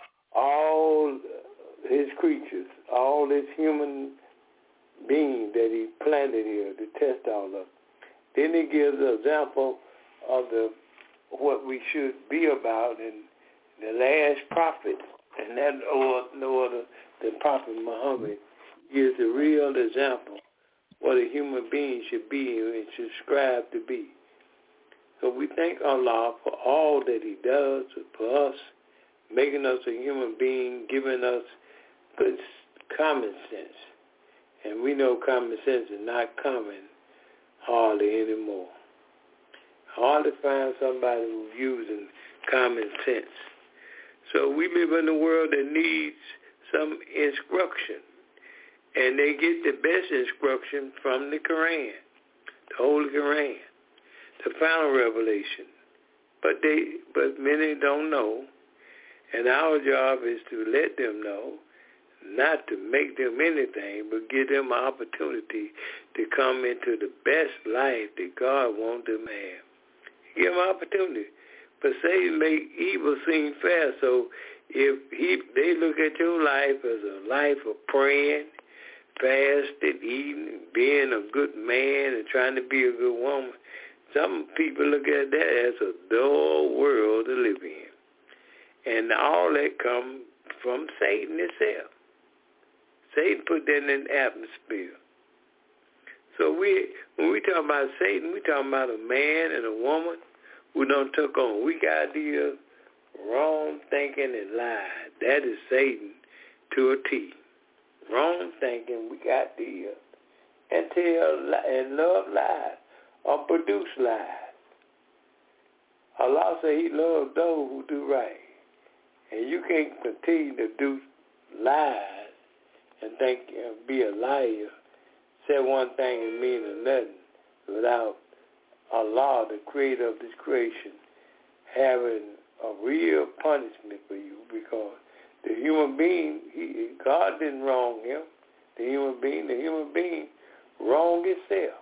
all his creatures, all his human beings that he planted here to test all of them. Then he gives an example of what we should be about in the last prophet, and that no other than Prophet Muhammad gives a real example what a human being should be and should strive to be. So we thank Allah for all that he does for us, making us a human being, giving us good common sense. And we know common sense is not common hardly anymore. Hardly find somebody who's using common sense. So we live in a world that needs some instruction. And they get the best instruction from the Quran, the Holy Quran, the final revelation. But many don't know. And our job is to let them know, not to make them anything, but give them an opportunity to come into the best life that God wants them to have. Give them an opportunity. But Satan make evil seem fair. So if they look at your life as a life of praying, fasting, eating, being a good man and trying to be a good woman, some people look at that as a dull world to live in. And all that comes from Satan itself. Satan put that in the atmosphere. So when we talk about Satan, we talking about a man and a woman who done took on weak ideas, wrong thinking, and lies. That is Satan to a T. Wrong thinking, we got the and tell and love lies or produce lies. Allah said he loves those who do right. And you can't continue to do lies and think be a liar, say one thing and mean nothing without Allah, the creator of this creation, having a real punishment for you, because the human being, God didn't wrong him. The human being wronged itself.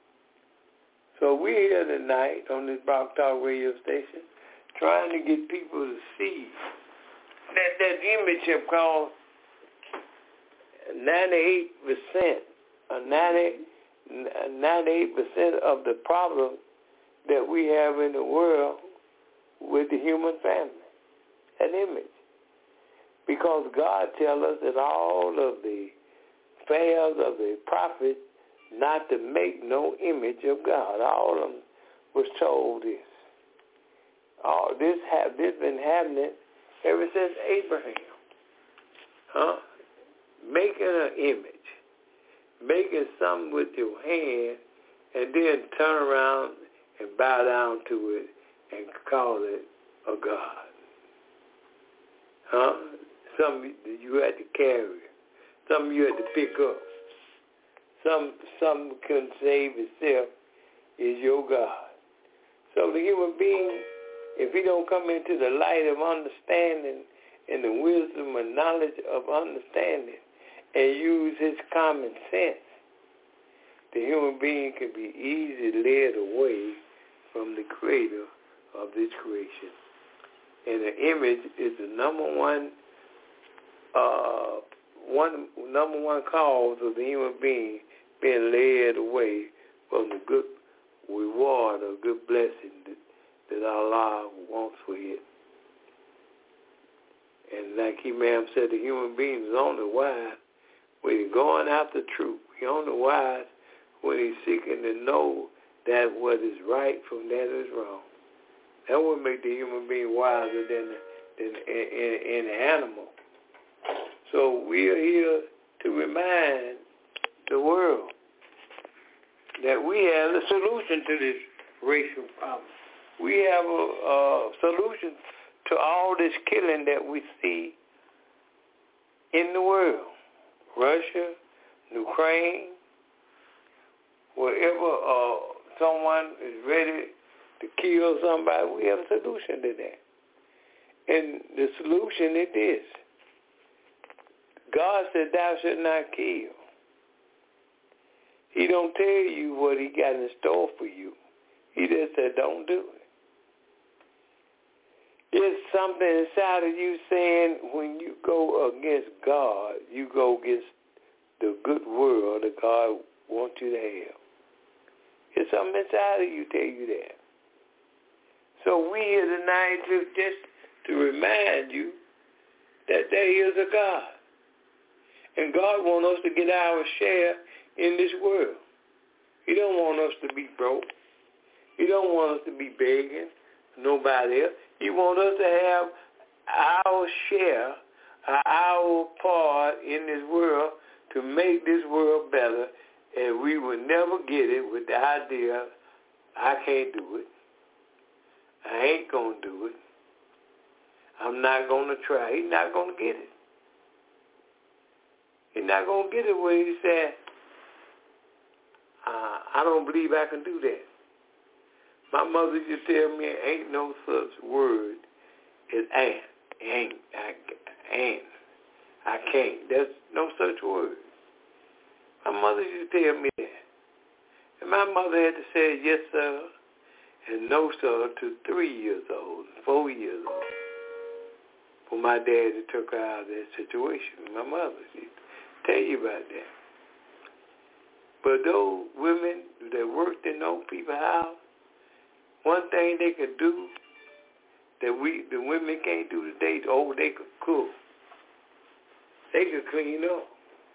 So we're here tonight on this Block Talk radio station trying to get people to see that image of called 98% of the problem that we have in the world with the human family, an image. Because God tells us in all of the affairs of the prophets not to make no image of God. All of them was told this. All this been happening ever since Abraham. Making an image, making something with your hand, and then turn around and bow down to it and call it a God. Some you had to carry. Some you had to pick up. Some couldn't save itself. Is your God. So the human being, if he don't come into the light of understanding and the wisdom and knowledge of understanding and use his common sense, the human being can be easily led away from the creator of this creation. And the image is the number one cause of the human being being led away from the good reward or good blessing that Allah wants for it. And like Imam said, the human being is only wise when he's going after truth. He's only wise when he's seeking to know that what is right from that is wrong. That would make the human being wiser than an animal. So we are here to remind the world that we have a solution to this racial problem. We have a solution to all this killing that we see in the world. Russia, Ukraine, wherever someone is ready to kill somebody, we have a solution to that. And the solution is this. God said, thou shalt not kill. He don't tell you what he got in store for you. He just said, don't do it. It's something inside of you saying when you go against God, you go against the good world that God wants you to have. It's something inside of you tell you that. So we here tonight just to remind you that there is a God. And God wants us to get our share in this world. He don't want us to be broke. He don't want us to be begging nobody else. He wants us to have our share, our part in this world to make this world better. And we will never get it with the idea, I can't do it. I ain't going to do it. I'm not going to try. He's not going to get it. He's not going to get it where he said, I don't believe I can do that. My mother used to tell me, ain't no such word as ain't. I can't. There's no such word. My mother used to tell me that. And my mother had to say yes, sir, and no, sir, to 3 years old, 4 years old. For my daddy took her out of that situation. My mother, she tell you about that. But those women that worked in those people's house, one thing they could do that the women can't do today, they could cook. They could clean up.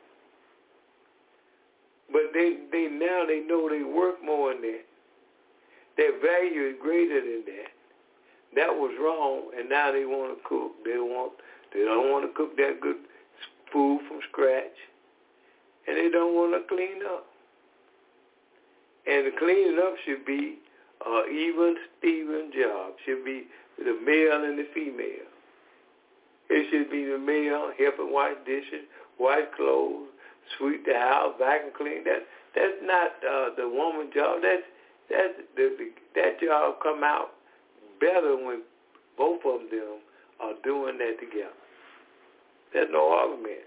But they now they know they work more than that. Their value is greater than that. That was wrong, and now they want to cook. They don't want to cook that good food from scratch, and they don't want to clean up. And the cleaning up should be even Steven job. Should be the male and the female. It should be the male helping wash dishes, wash clothes, sweep the house, vacuum clean. That's not the woman's job. That job come out better when both of them are doing that together. There's no argument.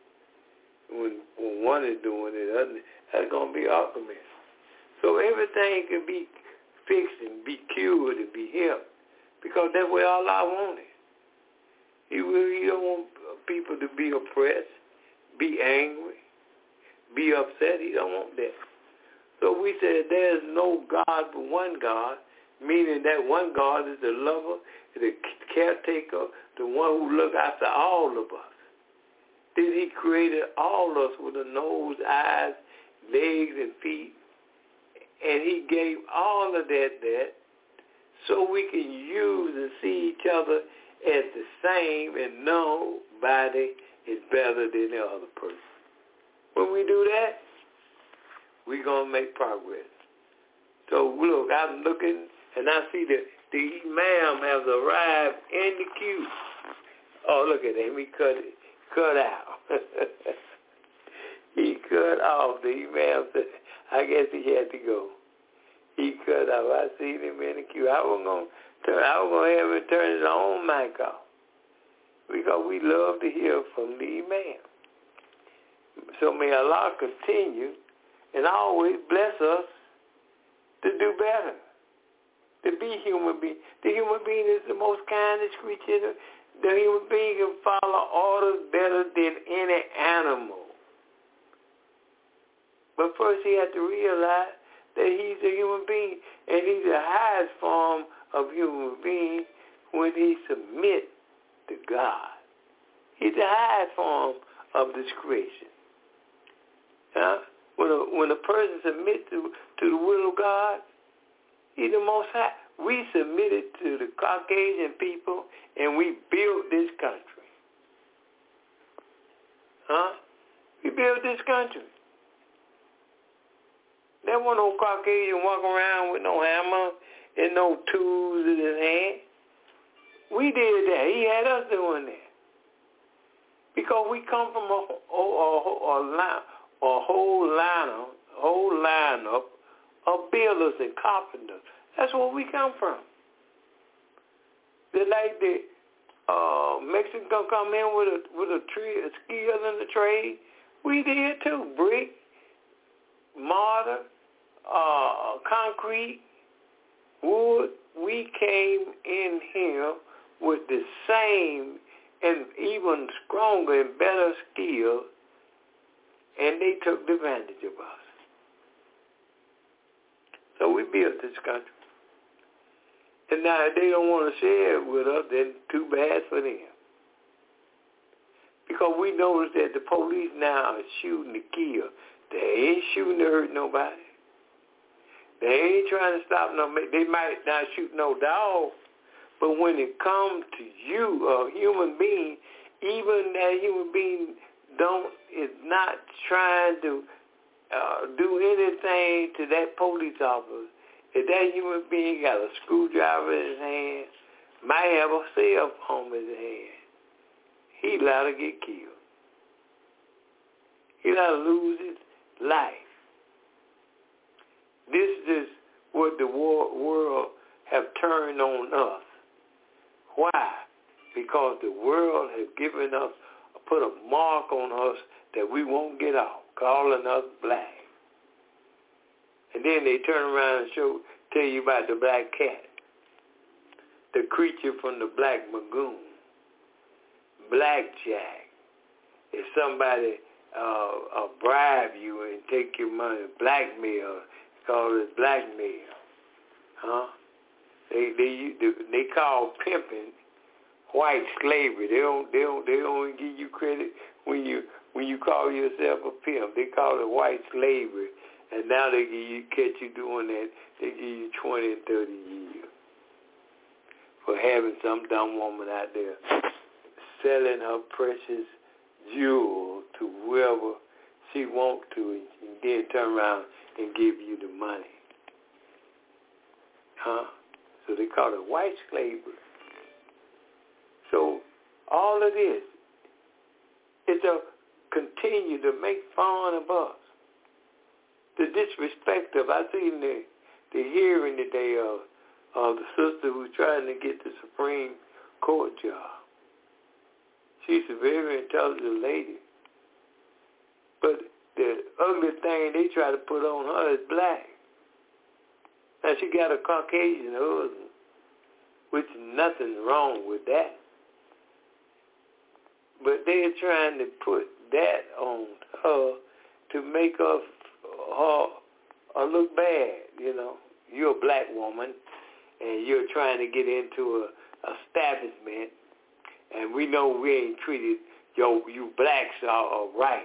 When one is doing it, that's going to be argument. So everything can be fixed and be cured and be helped because that's what Allah wanted. He don't want people to be oppressed, be angry, be upset. He don't want that. So we said there's no God but one God, meaning that one God is the lover, the caretaker, the one who looks after all of us. Then he created all of us with a nose, eyes, legs, and feet. And he gave all of that so we can use and see each other as the same and nobody is better than the other person. When we do that, we're going to make progress. So look, I'm looking and I see that the Imam has arrived in the queue. Oh, look at him. He cut out. He cut off the email. I guess he had to go. He cut off. I seen him in the queue. I was gonna have him turn his own mic off because we love to hear from the imam. So may Allah continue and always bless us to do better, to be human being. The human being is the most kindest creature. The human being can follow orders better than any animal. But first he had to realize that he's a human being, and he's the highest form of human being when he submits to God. He's the highest form of this creation. When a person submits to the will of God, he's the most high. We submitted to the Caucasian people, and we built this country. We built this country. There wasn't no Caucasian walking around with no hammer and no tools in his hand. We did that. He had us doing that. Because we come from a whole lineup of builders and carpenters. That's where we come from. They're like the Mexicans come in with a skill in the trade. We did too. Brick, mortar, concrete, wood. We came in here with the same and even stronger and better skill, and they took advantage of us. So we built this country. And now if they don't want to share it with us, then too bad for them. Because we noticed that the police now are shooting to kill. They ain't shooting to hurt nobody. They ain't trying to stop nobody. They might not shoot no dog, but when it comes to you, a human being, even that human being is not trying to do anything to that police officer. If that human being got a screwdriver in his hand, might have a cell phone in his hand, he allowed to get killed. He allowed to lose his life. This is what the world have turned on us. Why? Because the world has given us, put a mark on us that we won't get off, calling us black. And then they turn around and tell you about the black cat, the creature from the Black Lagoon, blackjack. If somebody bribe you and take your money, blackmail, call it blackmail. They call pimping white slavery. They don't give you credit when you call yourself a pimp. They call it white slavery. And now they catch you doing that. They give you 20 and 30 years for having some dumb woman out there selling her precious jewel to whoever she wants to, and then turn around and give you the money. So they call it white slavery. So all of this is to continue to make fun of us. The disrespect of, I seen the hearing today of the sister who's trying to get the Supreme Court job. She's a very intelligent lady. But the ugly thing they try to put on her is black. Now she got a Caucasian husband, which nothing wrong with that. But they're trying to put that on her to make her look bad, you know. You're a black woman, and you're trying to get into a establishment, and we know we ain't treated you blacks all right.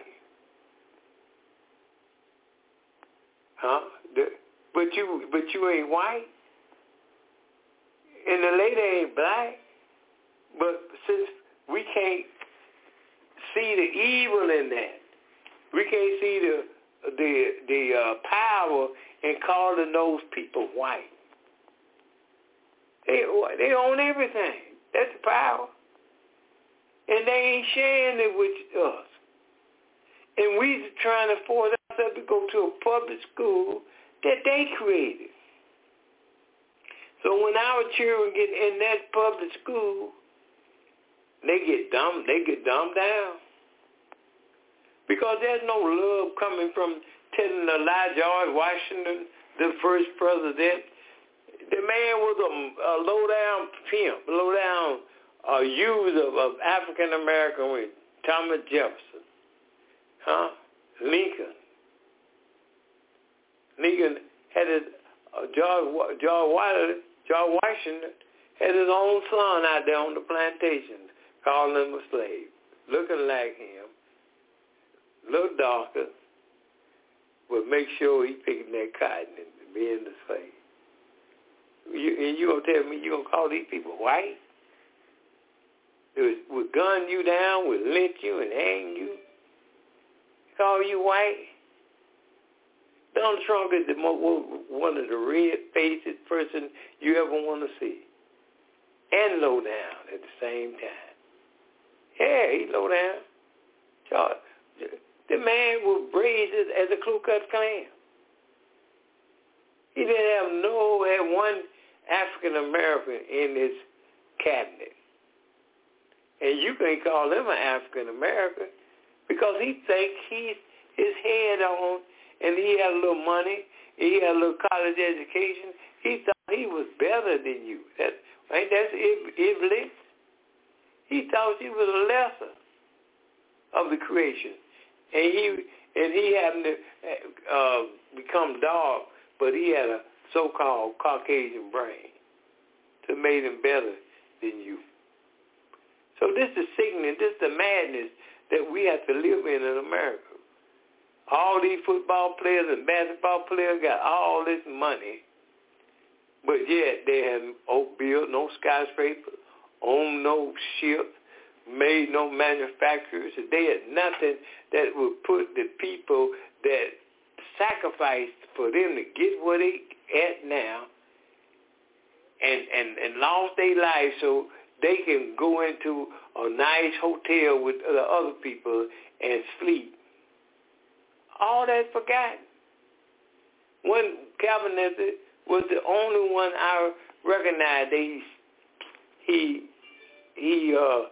But you ain't white, and the lady ain't black. But since we can't see the evil in that, we can't see the power in calling those people white. They own everything. That's the power. and they ain't sharing it with us. And we trying to force ourselves to go to a public school that they created. So when our children get in that public school, they get dumbed down. Because there's no love coming from telling George Washington, the first president. The man was a low-down pimp, low-down user of African American with Thomas Jefferson, Lincoln had his George Washington had his own son out there on the plantation, calling him a slave, looking like him, a little darker, but make sure he picking that cotton and being the slave. And you gonna tell me you gonna call these people white? Would gun you down, would lynch you and hang you? Call you white? Donald Trump is one of the red-faced person you ever want to see. And low down at the same time. Yeah, he low down. The man was raised as a Ku Klux Klan. He didn't had one African American in his cabinet. And you can't call him an African American because he thinks he's his head on, and he had a little money, he had a little college education. He thought he was better than you. That's Iblis. He thought he was a lesser of the creation, and he happened to become dark, but he had a so-called Caucasian brain that made him better than you. So this is sickening. This is the madness that we have to live in America. All these football players and basketball players got all this money, but yet they have built no skyscraper, owned no ship, made no manufacturers. They had nothing that would put the people that sacrificed for them to get where they at now and lost their life so they can go into a nice hotel with the other people and sleep. All that forgotten. When Calvin was the only one I recognized that he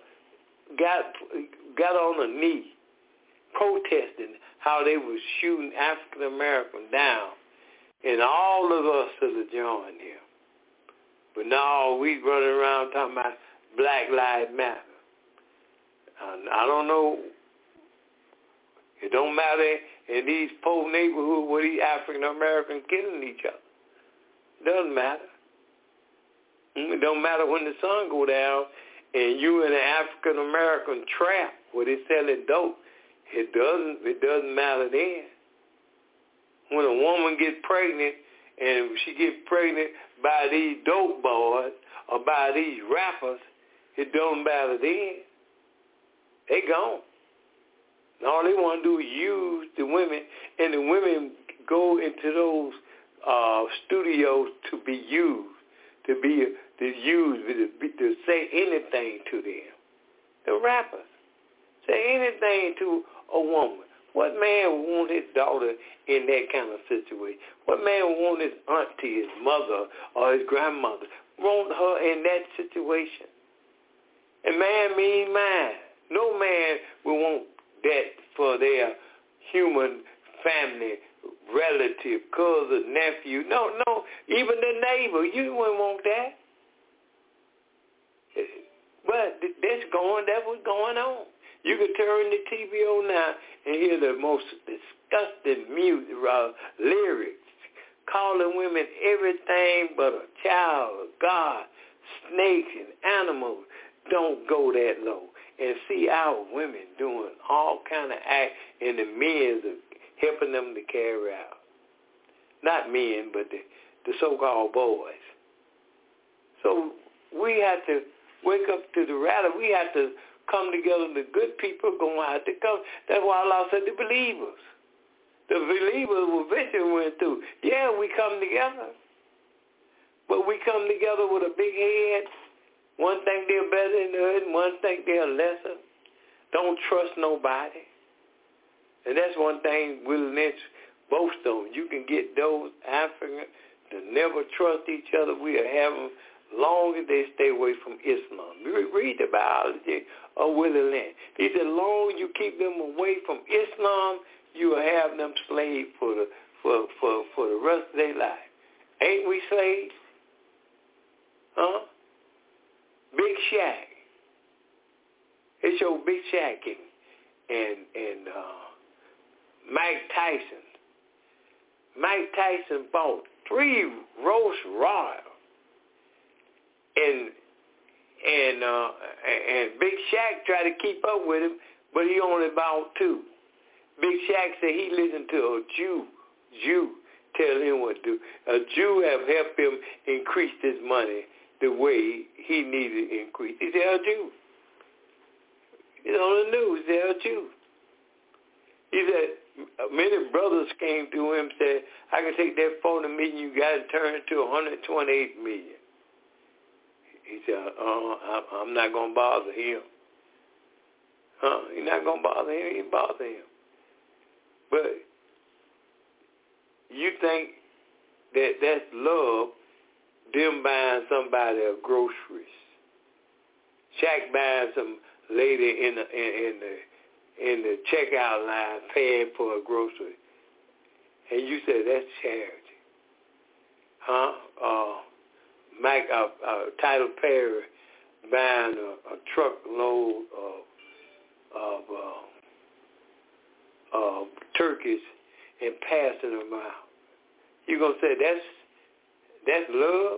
got on a knee protesting how they were shooting African Americans down, and all of us should have joined him. But now we running around talking about Black Lives Matter. I don't know. It don't matter in these poor neighborhoods where these African Americans killing each other. It doesn't matter. It don't matter when the sun go down and you in an African American trap where they selling dope. It doesn't matter then. When a woman gets pregnant and she gets pregnant by these dope boys or by these rappers, it don't matter then. They gone. And all they want to do is use the women, and the women go into those studios to be used, to say anything to them. The rappers say anything to a woman. What man would want his daughter in that kind of situation? What man would want his auntie, his mother, or his grandmother, want her in that situation? And man means man. No man will want that for their human family, relative, cousin, nephew. No, even the neighbor. You wouldn't want that. But that's what's going on. You can turn the TV on now and hear the most disgusting music, lyrics, calling women everything but a child of God, snakes and animals. Don't go that low. And see our women doing all kind of acts, and the men are helping them to carry out. Not men, but the so-called boys. So we have to wake up to the reality. We have to come together. The good people are going to have to come. That's why Allah said the believers. The believers will eventually went through. Yeah, we come together. But we come together with a big head One think they're better than the other, and one think they're lesser. Don't trust nobody. And that's one thing Willie Lynch boasts on. You can get those Africans to never trust each other. We'll have them long as they stay away from Islam. Read the biology of Willie Lynch. He said, long as you keep them away from Islam, you will have them slaves for the rest of their life. Ain't we slaves? Huh? Big Shaq. It showed Big Shaq and Mike Tyson. Mike Tyson bought 3 Rolls Royals, and Big Shaq tried to keep up with him, but he only bought 2. Big Shaq said he listened to a Jew tell him what to do. A Jew have helped him increase his money the way he needed to increase. He said, a Jew. It's on the news. They're a Jew. He said, many brothers came to him and said, I can take that $40 million you got and turn it to $128 million. He said, I'm not going to bother him. You're not going to bother him. You bother him. But you think that that's love, them buying somebody a groceries. Shaq buying some lady in the checkout line paying for a grocery. And you said that's charity. Tyler Perry buying a truckload of turkeys and passing them out. You gonna say that's love?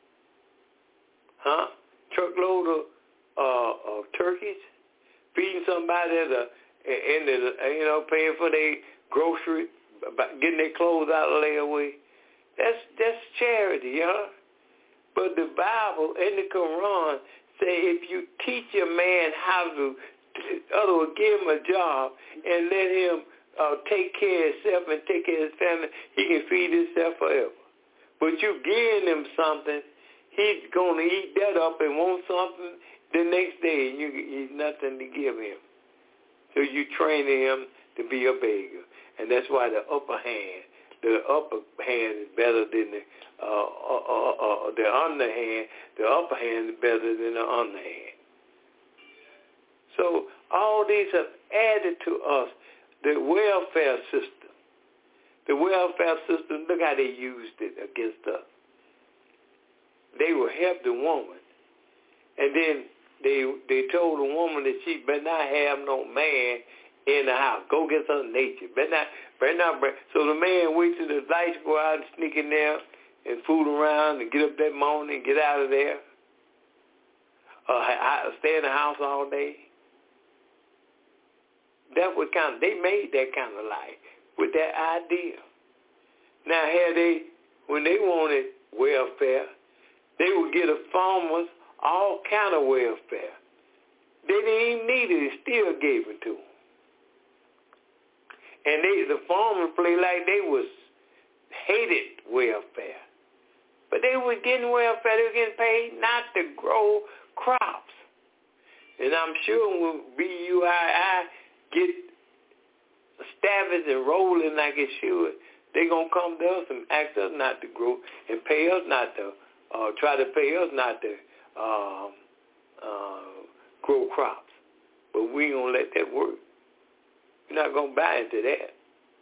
Truckload of turkeys, feeding somebody paying for their grocery, getting their clothes out of layaway. That's charity, But the Bible and the Quran say if you teach a man how to, give him a job and let him take care of himself and take care of his family, he can feed himself forever. But you give him something, he's going to eat that up and want something the next day, and he's nothing to give him. So you train him to be a beggar. And that's why the upper hand is better than the underhand. The upper hand is better than the underhand. So all these have added to us the welfare system. The welfare system, look how they used it against us. They will help the woman. And then they told the woman that she better not have no man in the house. Go get some nature. Better not. So the man waits till the lights go out and sneak in there and fool around and get up that morning and get out of there. Stay in the house all day. That's what they made that kind of life with that idea. Now, when they wanted welfare, they would get the farmers all kind of welfare. They didn't even need it. They still gave it to them. And the farmers played like they hated welfare. But they were getting welfare. They were getting paid not to grow crops. And I'm sure when BUII get established and rolling like it should, they're going to come to us and ask us not to grow and pay us not to, try to pay us not to grow crops. But we ain't going to let that work. We're not going to buy into that.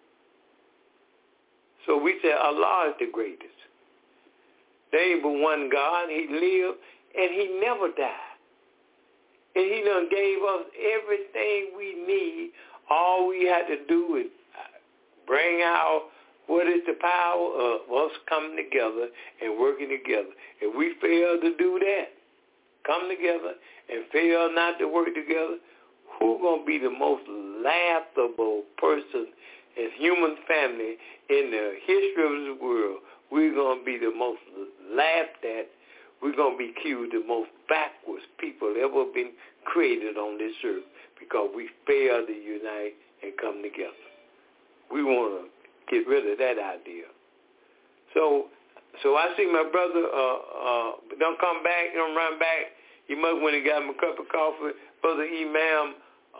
So we say Allah is the greatest. There ain't but one God. He lived and he never died. And he done gave us everything we need. All we had to do is bring out what is the power of us coming together and working together. If we fail to do that, come together and fail not to work together, who's going to be the most laughable person as human family in the history of the world? We're going to be the most laughed at. We're going to be accused the most backwards people ever been created on this earth because we failed to unite and come together. We want to get rid of that idea. So I see my brother don't come back, don't run back. He must went and got him a cup of coffee. Brother Imam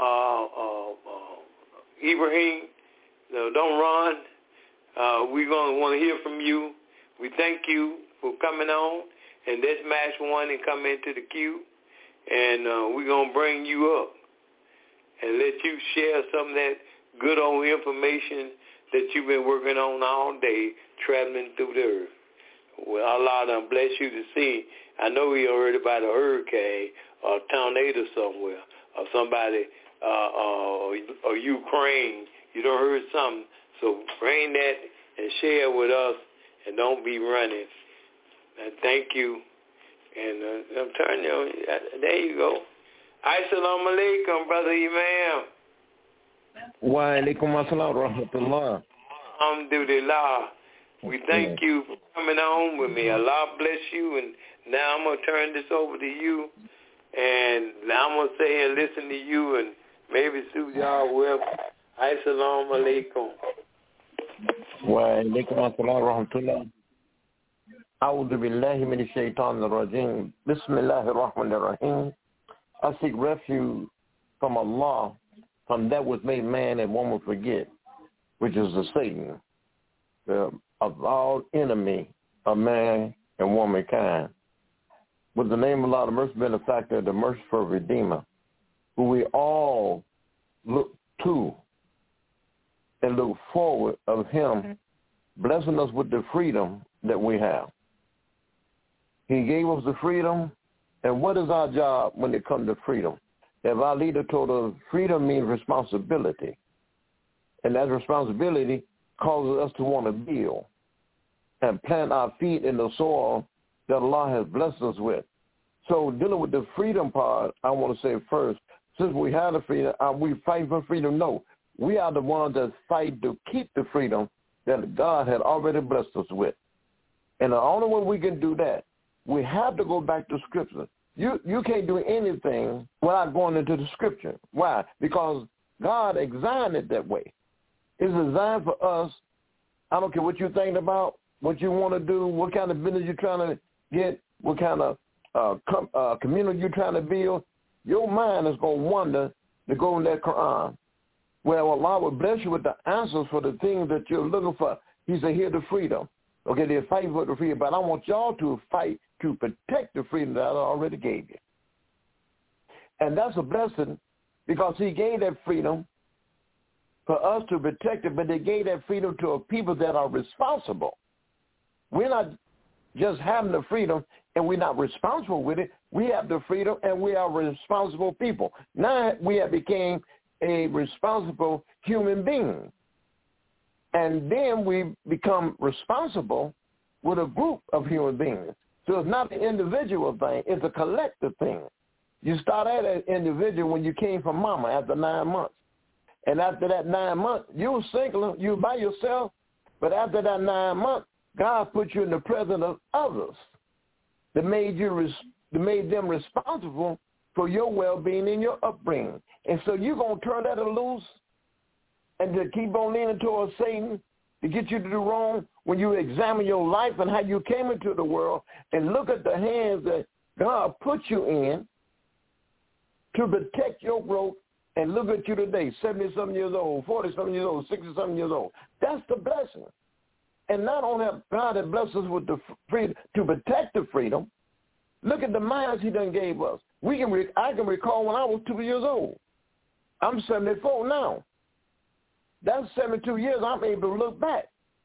Ibrahim, don't run. We're going to want to hear from you. We thank you for coming on and let's match one and come into the queue. And we're going to bring you up and let you share some of that good old information that you've been working on all day, traveling through the earth. Well, Allah done bless you to see. I know you heard about a hurricane or a tornado somewhere or somebody or Ukraine. You done heard something. So bring that and share with us and don't be running. And thank you. And I'm turning you. There you go. Assalamu alaikum, Brother Imam. Wa alaikum assalam wa rahmatullah. Alhamdulillah. We thank you for coming on with me. Allah bless you. And now I'm going to turn this over to you. And now I'm going to say and listen to you and maybe suit y'all well. Assalamu alaikum. Wa alaikum assalam wa rahmatullah. A'udhu billahi minash shaitanir rajim. Bismillahir rahmanir rahim. I seek refuge from Allah, from that which made man and woman forget, which is the Satan, of all enemy of man and womankind. With the name of Allah, the merciful benefactor, the merciful Redeemer, who we all look to and look forward of him, blessing us with the freedom that we have. He gave us the freedom, and what is our job when it comes to freedom? As our leader told us, freedom means responsibility, and that responsibility causes us to want to build and plant our feet in the soil that Allah has blessed us with. So dealing with the freedom part, I want to say first, since we have the freedom, we fight for freedom? No. We are the ones that fight to keep the freedom that God had already blessed us with. And the only way we can do that, we have to go back to Scripture. You can't do anything without going into the Scripture. Why? Because God designed it that way. It's designed for us. I don't care what you think about, what you want to do, what kind of business you're trying to get, what kind of community you're trying to build. Your mind is going to wander to go in that Quran. Well, Allah will bless you with the answers for the things that you're looking for. He said, here's the freedom. Okay, they're fighting for the freedom, but I want y'all to fight to protect the freedom that I already gave you. And that's a blessing because he gave that freedom for us to protect it, but they gave that freedom to a people that are responsible. We're not just having the freedom and we're not responsible with it. We have the freedom and we are responsible people. Now we have become a responsible human being. And then we become responsible with a group of human beings. So it's not an individual thing, it's a collective thing. You start out as an individual when you came from mama after 9 months. And after that 9 months, you were single, you were by yourself, but after that 9 months, God put you in the presence of others that made them responsible for your well-being and your upbringing. And so you're going to turn that loose and to keep on leaning towards Satan to get you to do wrong when you examine your life and how you came into the world and look at the hands that God put you in to protect your growth. And look at you today, 70-something years old, 40-something years old, 60-something years old. That's the blessing. And not only have God that blessed us with the freedom to protect the freedom, look at the minds he done gave us. I can recall when I was 2 years old. I'm 74 now. That's 72 years I'm able to look back.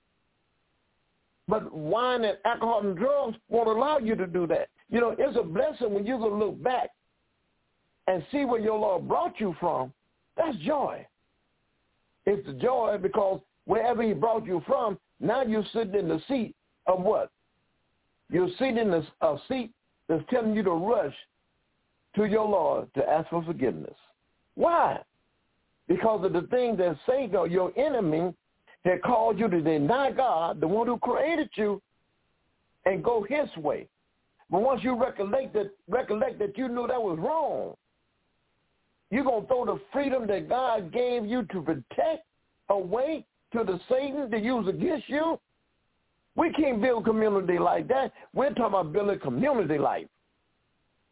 But wine and alcohol and drugs won't allow you to do that. You know, it's a blessing when you can look back and see where your Lord brought you from. That's joy. It's the joy because wherever he brought you from, now you're sitting in the seat of what? You're sitting in a seat that's telling you to rush to your Lord to ask for forgiveness. Why? Because of the thing that Satan, your enemy, had called you to deny God, the one who created you, and go his way. But once you recollect that you knew that was wrong, you're going to throw the freedom that God gave you to protect away to the Satan to use against you. We can't build community like that. We're talking about building community life.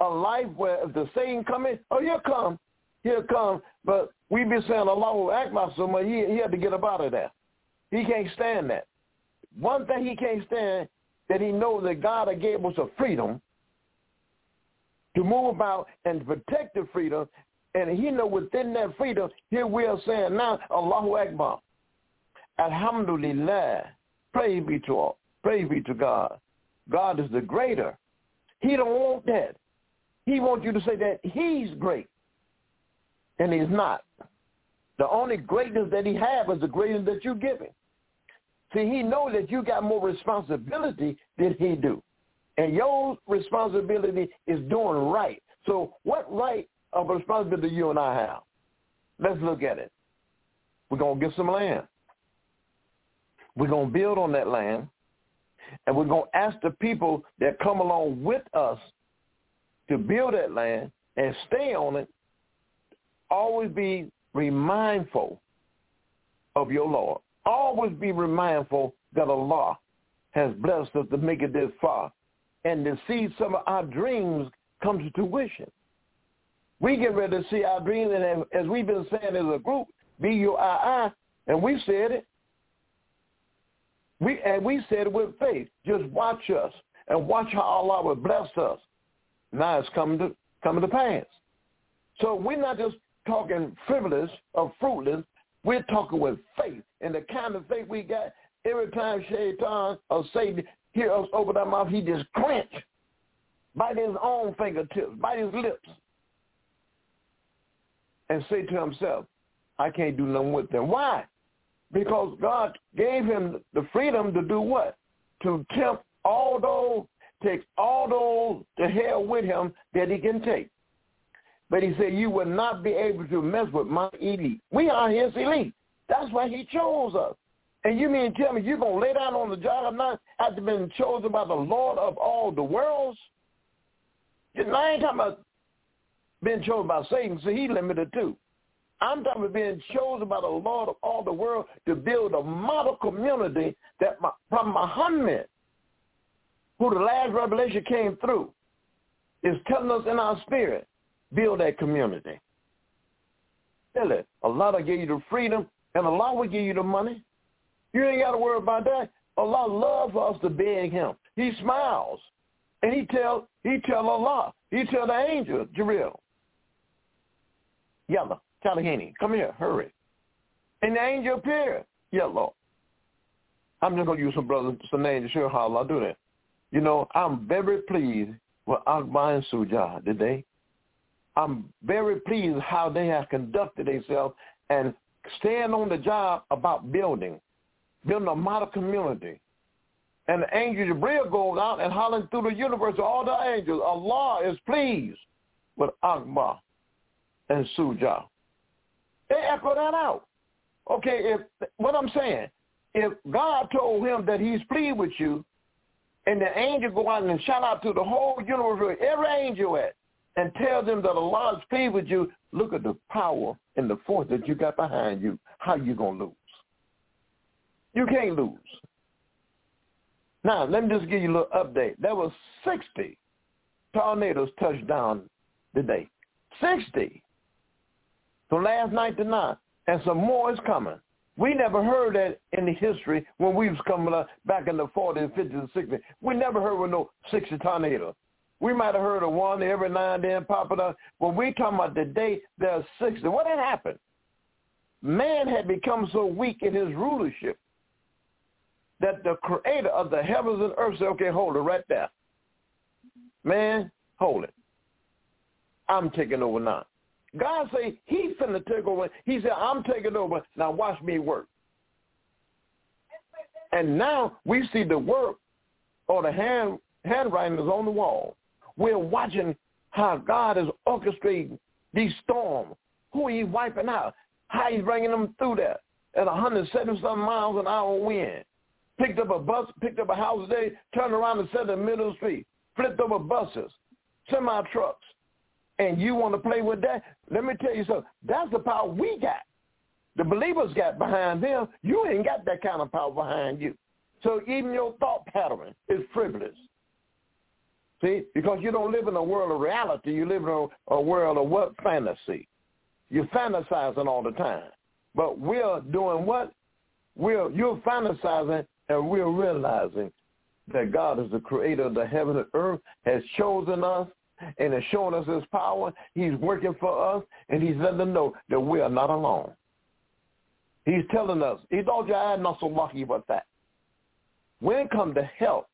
a life where if the Satan come in, oh, he'll come. But we be saying Allahu Akbar so much, he had to get up out of there. He can't stand that. One thing he can't stand, that he knows that God gave us a freedom to move about and to protect the freedom. And he know within that freedom, here we are saying now, Allahu Akbar. Alhamdulillah. Praise be to God. God is the greater. He don't want that. He wants you to say that he's great. And he's not. The only greatness that he has is the greatness that you give him. See, he knows that you got more responsibility than he do. And your responsibility is doing right. So what right of responsibility do you and I have? Let's look at it. We're going to get some land. We're going to build on that land. And we're going to ask the people that come along with us to build that land and stay on it, always be mindful of your Lord. Always be mindful that Allah has blessed us to make it this far and to see some of our dreams come to fruition. We get ready to see our dreams, and as we've been saying as a group, B-U-I-I, and we said it. We said it with faith. Just watch us and watch how Allah will bless us. Now it's coming to pass. So we're not just talking frivolous or fruitless. We're talking with faith. And the kind of faith we got, every time Shaitan or Satan hear us open our mouth, he just clench, bite his own fingertips, bite his lips, and say to himself, I can't do nothing with them. Why? Because God gave him the freedom to do what? To tempt all those, take all those to hell with him that he can take. But he said, you will not be able to mess with my elite. We are his elite. That's why he chose us. And you mean tell me you're going to lay down on the job now after being chosen by the Lord of all the worlds? I ain't talking about being chosen by Satan, so he's limited too. I'm talking about being chosen by the Lord of all the world to build a model community that from Muhammad, who the last revelation came through, is telling us in our spirit, build that community. Tell it. Allah will give you the freedom, and Allah will give you the money. You ain't got to worry about that. Allah loves us to beg him. He smiles. And he tell Allah, he tell the angel, Jibril, Yalla, Talahini, come here, hurry. And the angel appeared, Yalla. I'm just going to use some names to show how Allah do that. You know, I'm very pleased with Akbar and Sujah today. I'm very pleased how they have conducted themselves and staying on the job about building a model community. And the angel Jibril goes out and hollering through the universe to all the angels, Allah is pleased with Akbar and Sujah. They echo that out. Okay, what I'm saying, if God told him that he's pleased with you, and the angel go out and shout out to the whole universe, every angel at, and tell them that Allah is pleased with you, look at the power and the force that you got behind you. How you going to lose? You can't lose. Now, let me just give you a little update. There was 60 tornadoes touched down today. 60. From last night to now. And some more is coming. We never heard that in the history when we was coming up back in the 40s, 50s, and 60s. We never heard of no 60 tornadoes. We might have heard of one every now and then popping up. When we talking about today, there's 60. What had happened? Man had become so weak in his rulership that the creator of the heavens and earth said, okay, hold it right there. Man, hold it. I'm taking over now. God say he's finna take over. He said, I'm taking over. Now watch me work. And now we see the work or the handwriting is on the wall. We're watching how God is orchestrating these storms, who he's wiping out, how he's bringing them through that at 170-something miles an hour wind. Picked up a bus, picked up a house today, turned around and sat in the middle of the street, flipped over buses, semi-trucks. And you want to play with that? Let me tell you something. That's the power we got. The believers got behind them. You ain't got that kind of power behind you. So even your thought pattern is frivolous. See, because you don't live in a world of reality. You live in a world of what? Fantasy. You're fantasizing all the time. But we're doing what? You're fantasizing, and we're realizing that God is the creator of the heaven and earth, has chosen us, and has shown us his power. He's working for us, and he's letting us know that we are not alone. He's telling us, he told you I'm not so lucky about that. When it comes to help,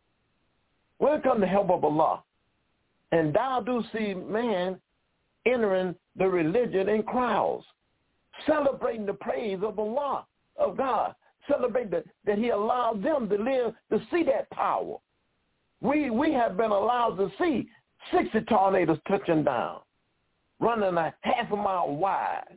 of Allah, and thou do see man entering the religion in crowds, celebrating the praise of Allah, of God, celebrating that he allowed them to live, to see that power. We have been allowed to see 60 tornadoes touching down, running a half a mile wide.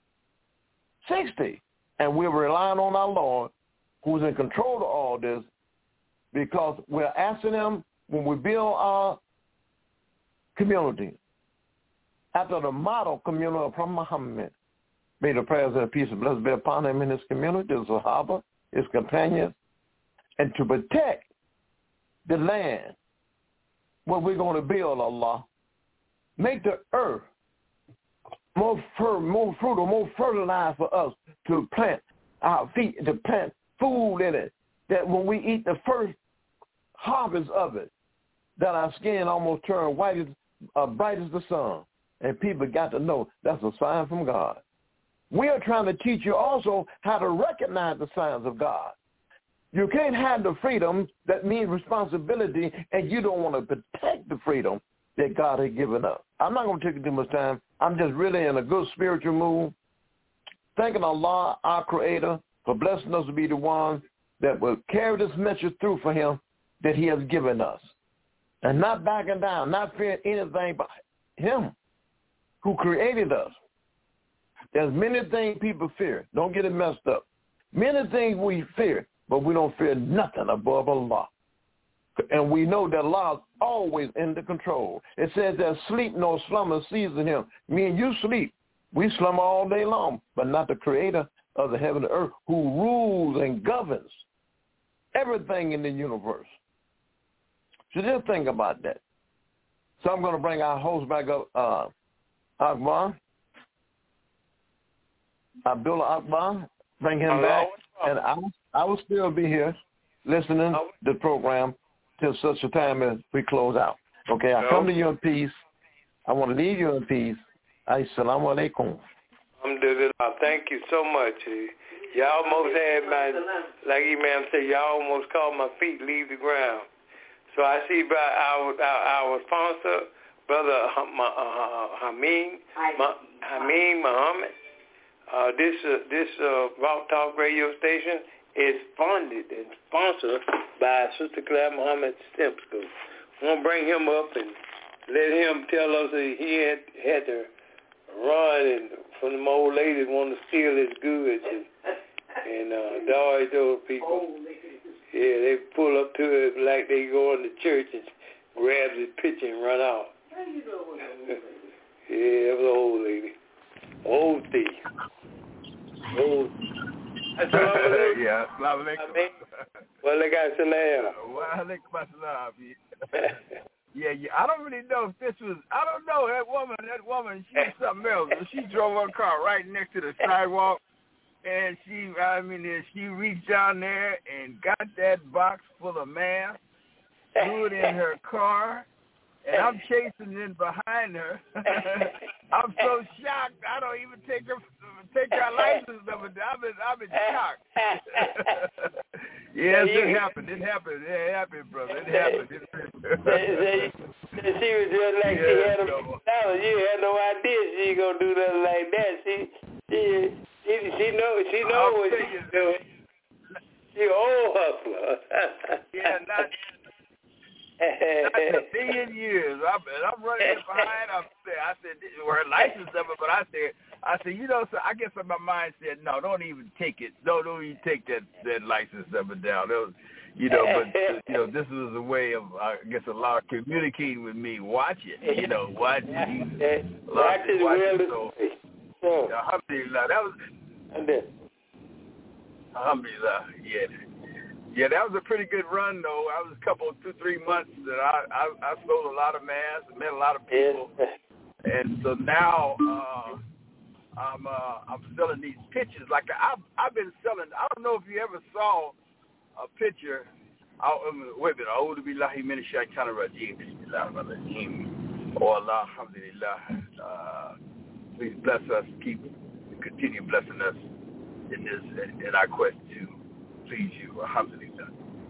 60. And we're relying on our Lord, who's in control of all this, because we're asking him when we build our community, after the model community from Muhammad, may the prayers and peace and blessings be upon him in his community, his Sahaba, his companions, and to protect the land where we're going to build, Allah. Make the earth more fruitful, more fertilized for us to plant our feet, to plant food in it, that when we eat the first harvest of it, that our skin almost turn white as bright as the sun. And people got to know that's a sign from God. We are trying to teach you also how to recognize the signs of God. You can't have the freedom that means responsibility, and you don't want to protect the freedom that God has given us. I'm not going to take too much time. I'm just really in a good spiritual mood, thanking Allah, our Creator, for blessing us to be the one that will carry this message through for him that he has given us. And not backing down, not fearing anything but him who created us. There's many things people fear. Don't get it messed up. Many things we fear, but we don't fear nothing above Allah. And we know that Allah is always in the control. It says that sleep nor slumber season him. Me and you sleep. We slumber all day long, but not the creator of the heaven and earth who rules and governs everything in the universe. So just think about that. So I'm going to bring our host back up, Akbar. Abdullah Akbar, bring him back, and I will still be here listening to the program till such a time as we close out. Okay, I come to you in peace. I want to leave you in peace. Assalamu alaikum. Alhamdulillah. Thank you so much. Y'all almost had like Imam said, y'all almost called my feet leave the ground. So I see by our sponsor, Brother Hameen Muhammad. This Rock Talk radio station is funded and sponsored by Sister Claire Muhammad STEM School. I'm going to bring him up and let him tell us that he had to run and from them old ladies want to steal his goods and dodge those people. Yeah, they pull up to it like they go in the church and grab his picture and run out. How you know what yeah, it was an old lady. Old thief. Old. Yeah, assalamu alaikum. Wa alaikum salam. Wa alaikum assalam. Yeah, I don't really know if this was, I don't know, that woman, she was something else. She drove her car right next to the sidewalk, and she reached down there and got that box full of math, threw it in her car, and I'm chasing in behind her. I'm so shocked, I don't even take her license number. I've been shocked. Yes, it happened, brother. It happened. She was just like she had $1,000. You had no idea she was gonna do nothing like that. She knows what she's doing. She old hustler. Yeah, not a million years. I'm running in behind. I said, her license number, but I said, so I guess my mind said, no, don't even take it. Don't even take that license number down. But this was a way of, I guess, a lot of communicating with me. Watch it, watch it. Watch it. So, alhamdulillah, that was. Alhamdulillah, yeah. Yeah, that was a pretty good run, though. I was 2-3 months that I sold a lot of masks, met a lot of people, and so now I'm selling these pictures. Like I've been selling. I don't know if you ever saw a picture. Wait a minute. A'udhu billahi minash shaitanir rajeem. Bismillahirrahmanirrahim. Oh Allah, alhamdulillah. Please bless us. Continue blessing us in our quest to please you. Alhamdulillah.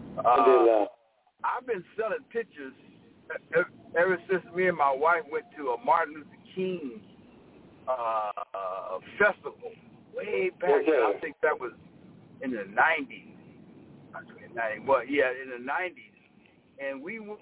I've been selling pictures ever since me and my wife went to a Martin Luther King festival way back. I think that was in the 90s. Well, yeah, in the 90s. And we went,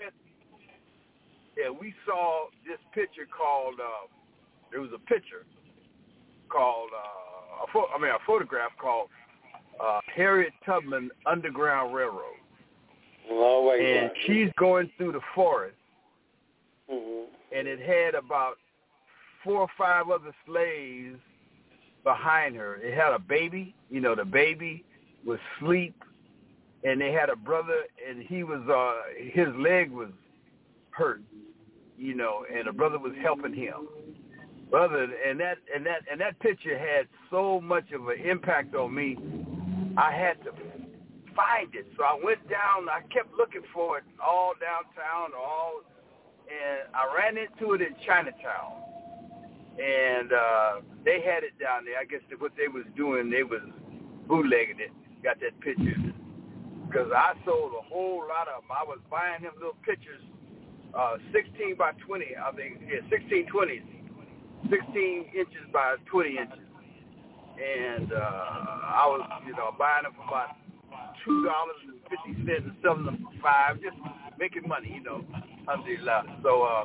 we saw this picture called, there was a picture called, a photograph called Harriet Tubman Underground Railroad. And she's going through the forest, and it had about 4 or 5 other slaves behind her. It had a baby, the baby was asleep, and they had a brother, and he was his leg was hurt, and the brother was helping him. And that picture had so much of an impact on me. I had to find it, so I went down. I kept looking for it all downtown, and I ran into it in Chinatown. And they had it down there. I guess what they was doing, they was bootlegging it. Got that picture. Because I sold a whole lot of them. I was buying them little pictures, 16 by 20, I think. Yeah, 16 20s. 16 inches by 20 inches. And I was, buying them for about $2.50 and selling them for $5, just making money, alhamdulillah. So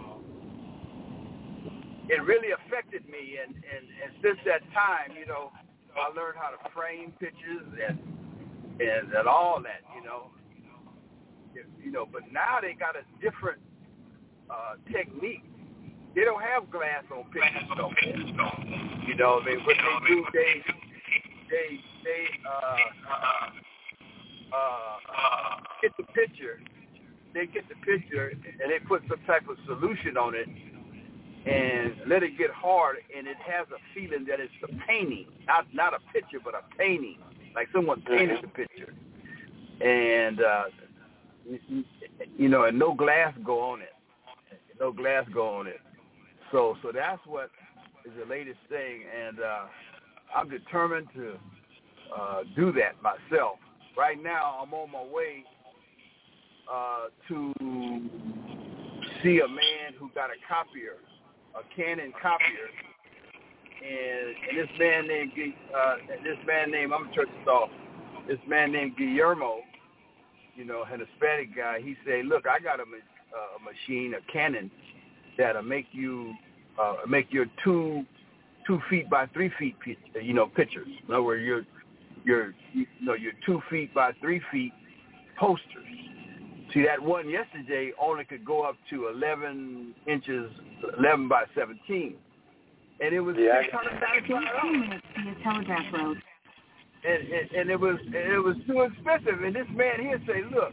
it really affected me, and since that time, I learned how to frame pictures and all that, But now they got a different technique. They don't have glass on pictures no more. What they do, they get the picture. They get the picture and they put some type of solution on it and let it get hard, and it has a feeling that it's a painting, not a picture, but a painting, like someone painted the picture. And and no glass go on it. No glass go on it. So that's what is the latest thing, and I'm determined to do that myself. Right now, I'm on my way to see a man who got a copier, a Canon copier, and this man named I'm gonna turn this off. This man named Guillermo, an Hispanic guy. He said, "Look, I got a machine, a Canon, that'll make you make your 2 feet by 3 feet, pictures. In other words, your 2 feet by 3 feet posters. See, that one yesterday only could go up to 11 inches, 11 by 17, and it was $695. Telegraph Road. And it was too expensive. And this man here say, look,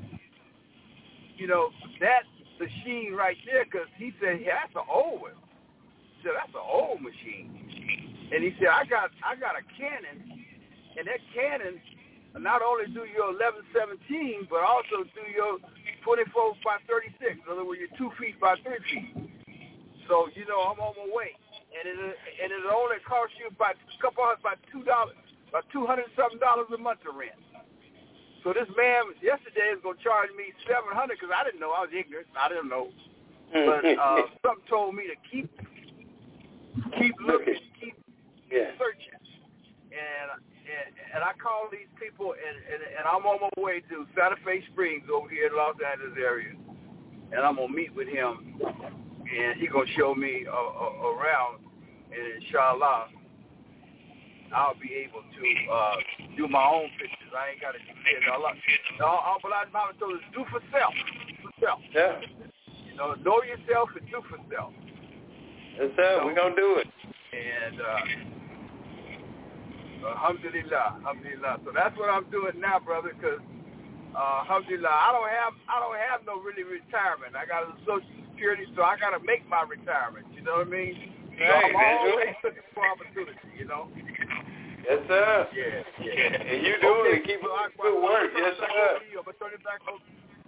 that machine right there, because he said, yeah, that's an old one. He said, that's an old machine. And he said, I got a Canon, and that Canon not only do your 11-17, but also do your 24 by 36. In other words, your 2 feet by 3 feet. So, I'm on my way. And it only costs you about $200 something a month to rent. So this man yesterday is going to charge me $700 because I didn't know. I was ignorant. I didn't know. But something told me to keep looking, keep searching. And I call these people, and I'm on my way to Santa Fe Springs over here in Los Angeles area. And I'm going to meet with him, and he's going to show me around, and inshallah, I'll be able to do my own pictures. I ain't got to depend on Allah. All Mama told us, do for self. Yeah. Know yourself and do for self. Yes, sir. We're going to do it. And alhamdulillah. So that's what I'm doing now, brother, because alhamdulillah, I don't have no really retirement. I got a Social Security, so I got to make my retirement. You know what I mean? So I'm always looking for opportunity. You know. Yes, sir. Yeah. And you doing it. Keep up good work. Yes, sir. I'm gonna turn it back over.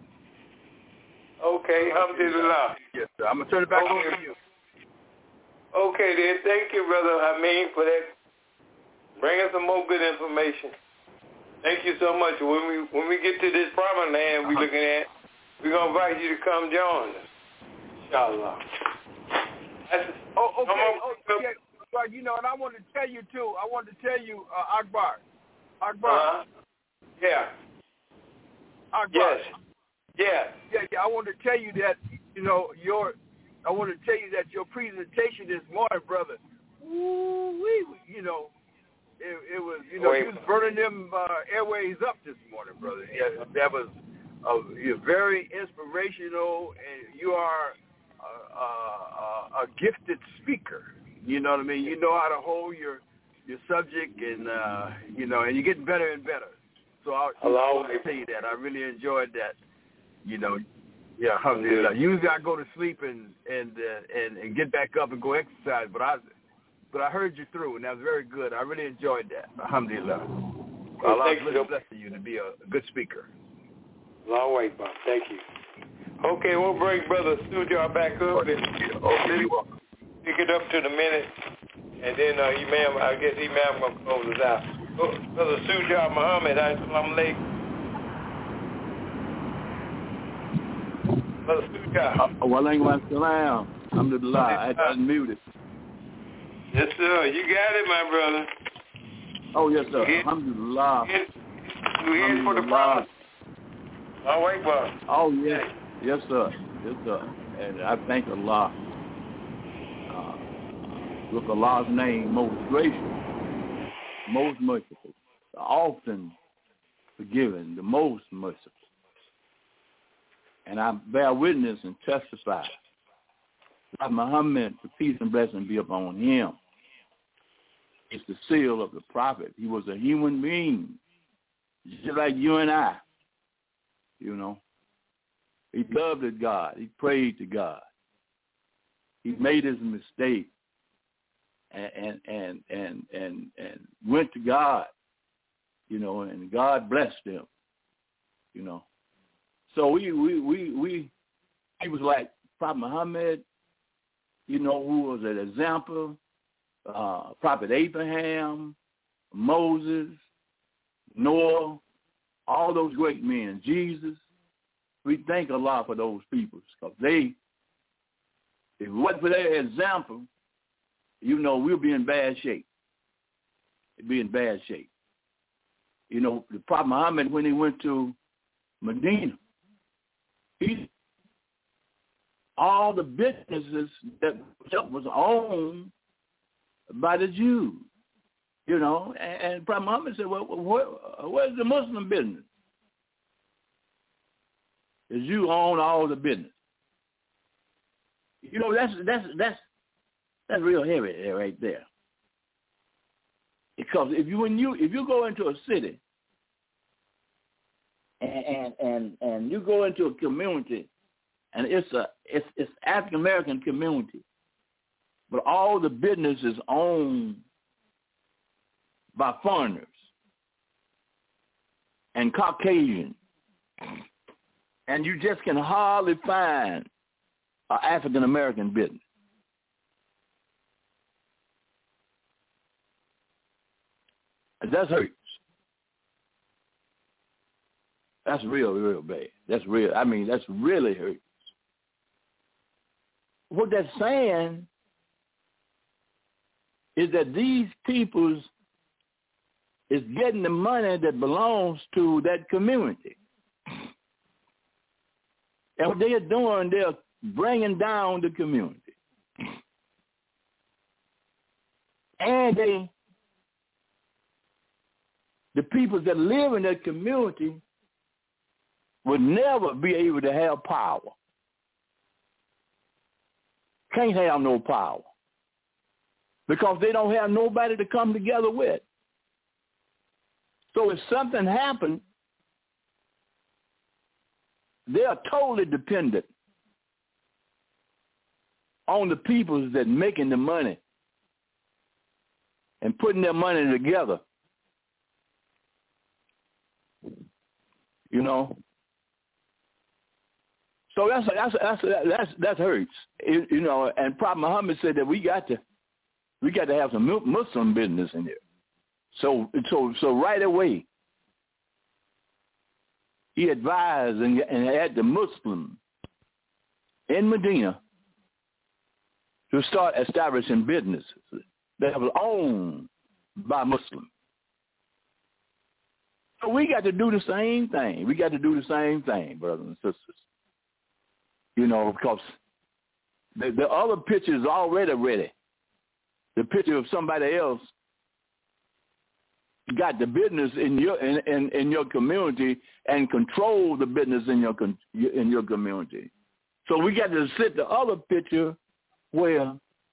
Okay, alhamdulillah. Yes, sir. I'm gonna turn it back over to you. Okay, then. Thank you, brother. For that. Bringing some more good information. Thank you so much. When we get to this promised land we're looking at, we're gonna invite you to come join us. Inshallah. Okay. Well, you know, and I wanted to tell you too. Akbar. Yeah. Akbar. Yes. Yeah. Yeah. I wanted to tell you that, you know, your presentation this morning, brother. You know, it was, you know, you was burning them airways up this morning, brother. Yeah, that was you're very inspirational, and you are a gifted speaker. You know what I mean? You know how to hold your subject, and you know, and you're getting better and better. So I want to tell you that I really enjoyed that. You know, yeah, alhamdulillah. Usually I go to sleep and get back up and go exercise, but I heard you through, and that was very good. I really enjoyed that. Alhamdulillah. Allah's really blessing you to be a good speaker. Allahu Akbar. Thank you. Okay, we'll bring Brother Sujar back up. Pick it up to the minute, and then I guess Imam going to close us out. Brother Sujar Muhammad, assalamu alaikum. Brother Sujar. Wa alaikum assalam. Alhamdulillah. I unmuted. Yes, sir. You got it, my brother. Oh, yes, sir. Alhamdulillah. You in for the promise. Allahu Akbar. Oh, yes. Yes, sir. Yes, sir. And I thank Allah. With Allah's name, most gracious, most merciful, often forgiven, the most merciful. And I bear witness and testify that Muhammad, the peace and blessing be upon him, is the seal of the prophet. He was a human being, just like you and I, you know. He loved God. He prayed to God. He made his mistake. And went to God, you know, and God blessed him, you know. So he was like Prophet Muhammad, you know, who was an example, Prophet Abraham, Moses, Noah, all those great men, Jesus. We thank Allah for those people, because if it wasn't for their example, you know, we'll be in bad shape. It'd be in bad shape. You know, the Prophet Muhammad, when he went to Medina, all the businesses that was owned by the Jews, you know, and Prophet Muhammad said, well, where's the Muslim business? The Jews own all the business. You know, that's real heavy there, right there. Because if you go into a city and you go into a community, and it's African American community, but all the business is owned by foreigners and Caucasians, and you just can hardly find an African American business. That hurts. That's real bad. That's real. I mean, that's really hurts. What that's saying is that these peoples is getting the money that belongs to that community. And what they are doing, they're bringing down the community. And the people that live in that community would never be able to have power. Can't have no power. Because they don't have nobody to come together with. So if something happened, they are totally dependent on the people that making the money and putting their money together. You know, so that hurts. You know, and Prophet Muhammad said that we got to have some Muslim business in there. So right away, he advised and had the Muslim in Medina to start establishing businesses that was owned by Muslims. So we got to do the same thing. We got to do the same thing, brothers and sisters. You know, because the other picture is already ready. The picture of somebody else got the business in your community and control the business in your community. So we got to set the other picture where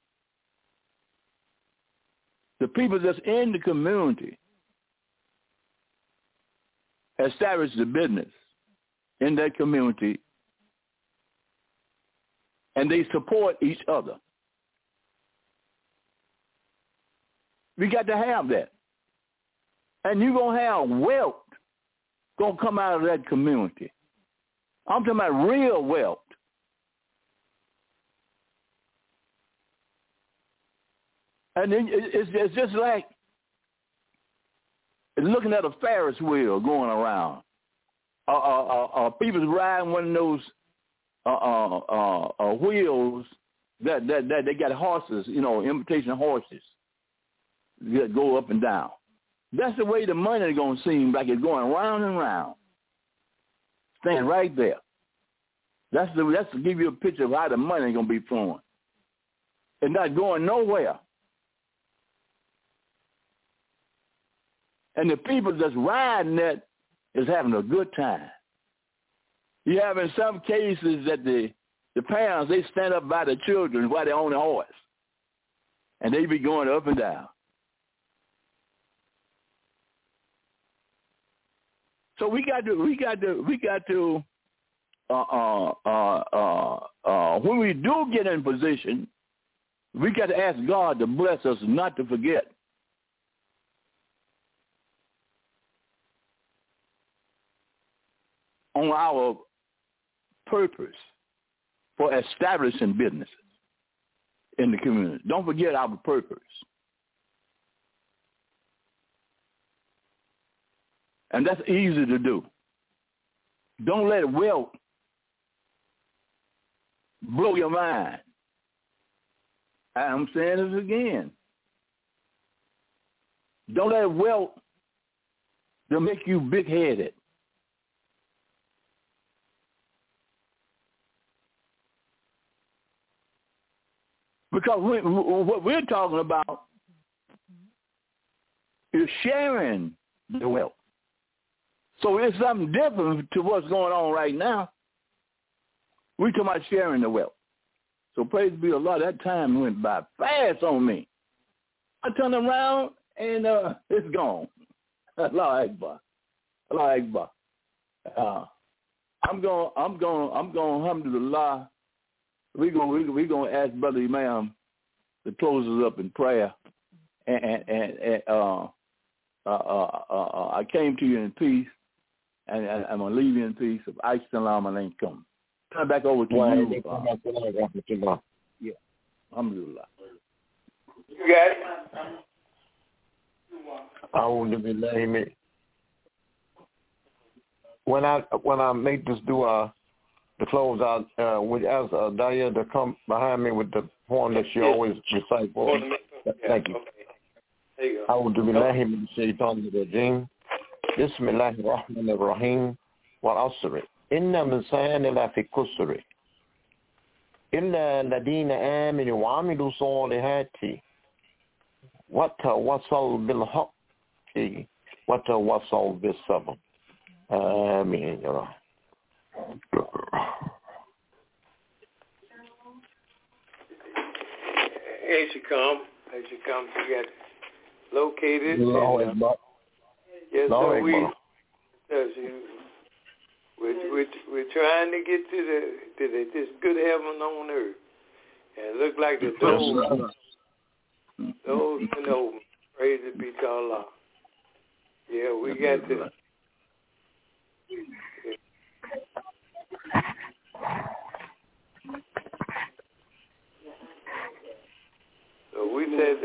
the people that's in the community establish the business in that community, and they support each other. We got to have that. And you're going to have wealth going to come out of that community. I'm talking about real wealth. And then it's just like looking at a Ferris wheel going around. People's riding one of those wheels that they got horses, you know, imitation horses that go up and down. That's the way the money is going to seem like it's going round and round. Stand right there. That's to give you a picture of how the money is going to be flowing. It's not going nowhere. And the people that's riding that is having a good time. You have in some cases that the parents, they stand up by the children while they're on the horse. And they be going up and down. So we got to when we do get in position, we got to ask God to bless us not to forget. On our purpose for establishing businesses in the community. Don't forget our purpose. And that's easy to do. Don't let wealth blow your mind. I'm saying this again. Don't let wealth to make you big-headed. Because what we're talking about is sharing the wealth. So it's something different to what's going on right now. We're talking about sharing the wealth. So praise be Allah, that time went by fast on me. I turned around and it's gone. Allah Akbar. Allah Akbar. I'm going, alhamdulillah. We're going to ask Brother Imam to close us up in prayer. And I came to you in peace, and I'm going to leave you in peace. Of Assalamu alaikum. Turn back over to you. Yeah, alhamdulillah. You got it? When I make this dua to close out, would ask Daya to come behind me with the poem that she always recite for me. Thank you. أعوذ بالله من الشيطان الرجيم بسم الله الرحمن الرحيم والعصر إن الإنسان لفي خسر إلا الذين آمنوا وعملوا الصالحات وتواصوا بالحق وتواصوا بالصبر آمين يا رب. Here she come. She got located. Yes, sir. we're trying to get to this good heaven on earth, and it looks like the doors been open. Praise be to Allah. Yeah, we got to. So we said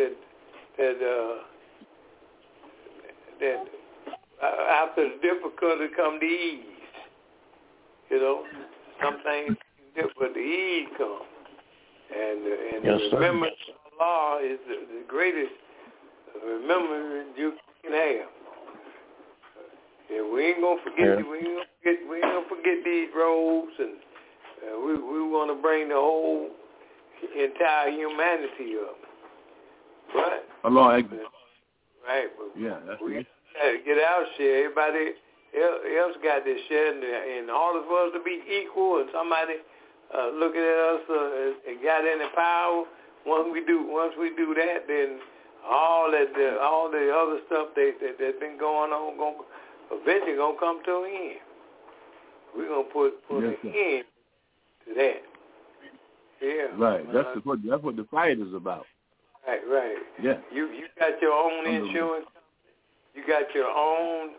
that after the difficulty come the ease. You know, some things but the ease come, and yes, the remembrance of Allah is the greatest remembrance you can have. Yeah, we ain't gonna forget. We ain't gonna forget these robes, and we want to bring the whole entire humanity up. Right? Allah. Right. But yeah, that's we gotta get our share. Everybody else got their share, and all of us to be equal. And somebody looking at us and got any power. Once we do that, then all the other stuff that's been going on eventually gonna come to an end. We're gonna put an end to that. Yeah. Right. That's what the fight is about. Right. Yeah. You got your own insurance. You got your own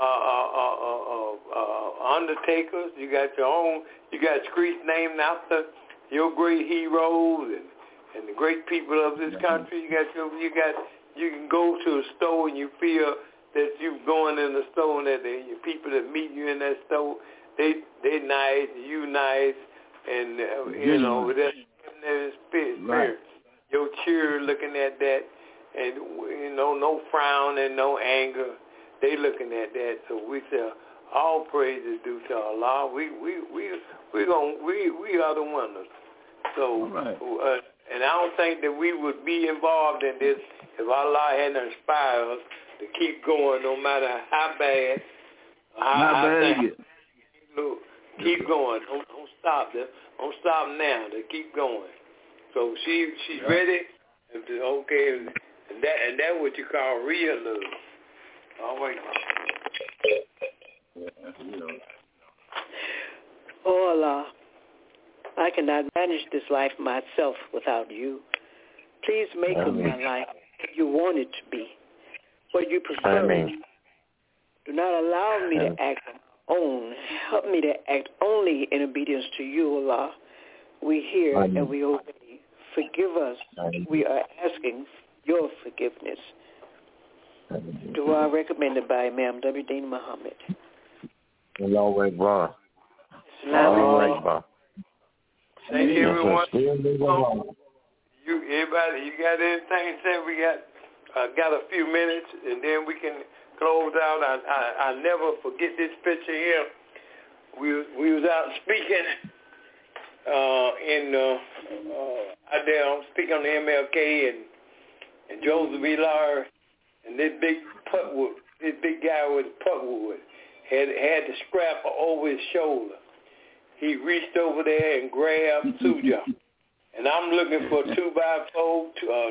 undertakers. You got your own. You got streets named after your great heroes and the great people of this country. You can go to a store and you feel that you going in the store and that the people that meet you in that store, they nice, you nice, and you know that's their spirit. Right. Your cheer looking at that, and you know no frown and no anger. They looking at that. So we say all praise is due to Allah. We are the winners. So and I don't think that we would be involved in this if Allah hadn't inspired us to keep going, no matter how bad. Keep going. Don't stop. Don't stop now. To keep going. So she's ready. Okay, and that's what you call real love. All right. Oh Allah, I cannot manage this life myself without you. Please make of my life what you want it to be, what you prefer. Amen. Do not allow me to act on my own. Help me to act only in obedience to you, Allah. We hear and we obey. Forgive us. We are asking your forgiveness. Dua recommended by Imam W. Deen Muhammad. Allahu Akbar. Allahu Akbar. Thank you, everyone. Everybody, you got anything to say? We got a few minutes, and then we can close out. I never forget this picture here. We was out speaking out there. I'm speaking on the MLK and Joseph Elar, and this big guy with putwood had the scrap over his shoulder. He reached over there and grabbed Suja. And I'm looking for 2x4.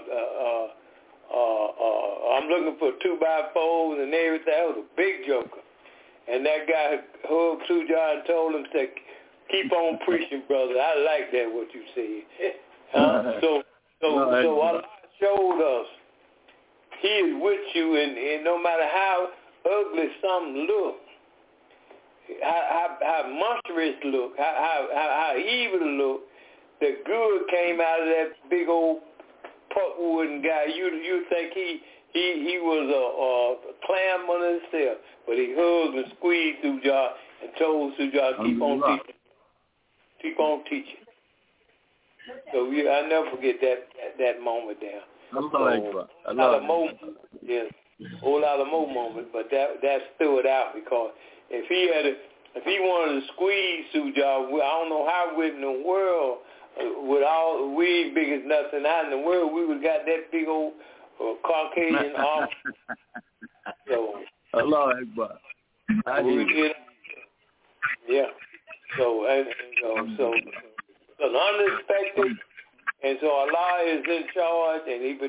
I'm looking for 2x4s and everything. That was a big joker. And that guy hugged Suja and told him, said, "Keep on preaching, brother. I like that what you said." So Allah showed us He is with you, and no matter how ugly something look, how monstrous look, how evil look, the good came out of that big old putwood guy. You think he was a clam on himself, but he hugged and squeezed Suja and told Suja, keep on teaching. So I never forget that moment there. A lot of moments, yes, a whole lot of more moments, but that stood out because if he wanted to squeeze Suja, I don't know how in the world, with all we big as nothing out in the world, we would got that big old Caucasian arm. So Allah Akbar. Yeah. So unexpected, and so Allah is in charge, and He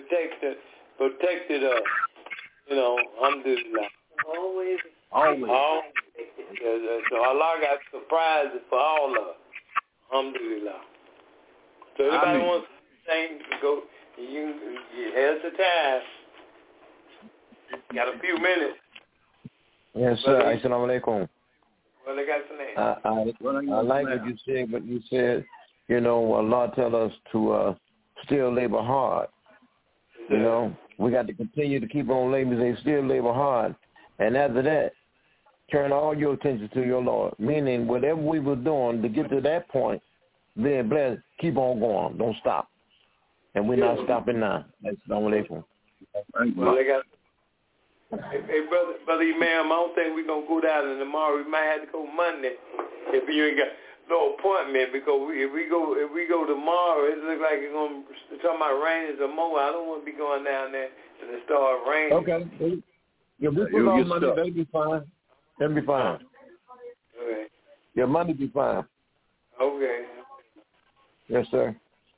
protected us. Alhamdulillah. Always. So Allah got surprises for all of us. Alhamdulillah. So everybody wants to sing, go. You here's the time. Got a few minutes. Yes, sir. Assalamu alaikum. Well, they got some names. I like what you said, but you said, Allah tell us to still labor hard. We got to continue to keep on laboring and still labor hard. And after that, turn all your attention to your Lord. Meaning, whatever we were doing to get to that point, being blessed, keep on going. Don't stop. And we're not stopping now. Assalamu alaikum. Well, they got. Hey, brother Imam, I don't think we're going to go down there tomorrow. We might have to go Monday if you ain't got no appointment, because if we go tomorrow, it looks like it's going to talk about raining some more. I don't want to be going down there and it start raining. Okay. If we put on Monday, that'll be fine. That'll be fine. Okay. Yeah, Monday be fine. Okay. Yes, sir.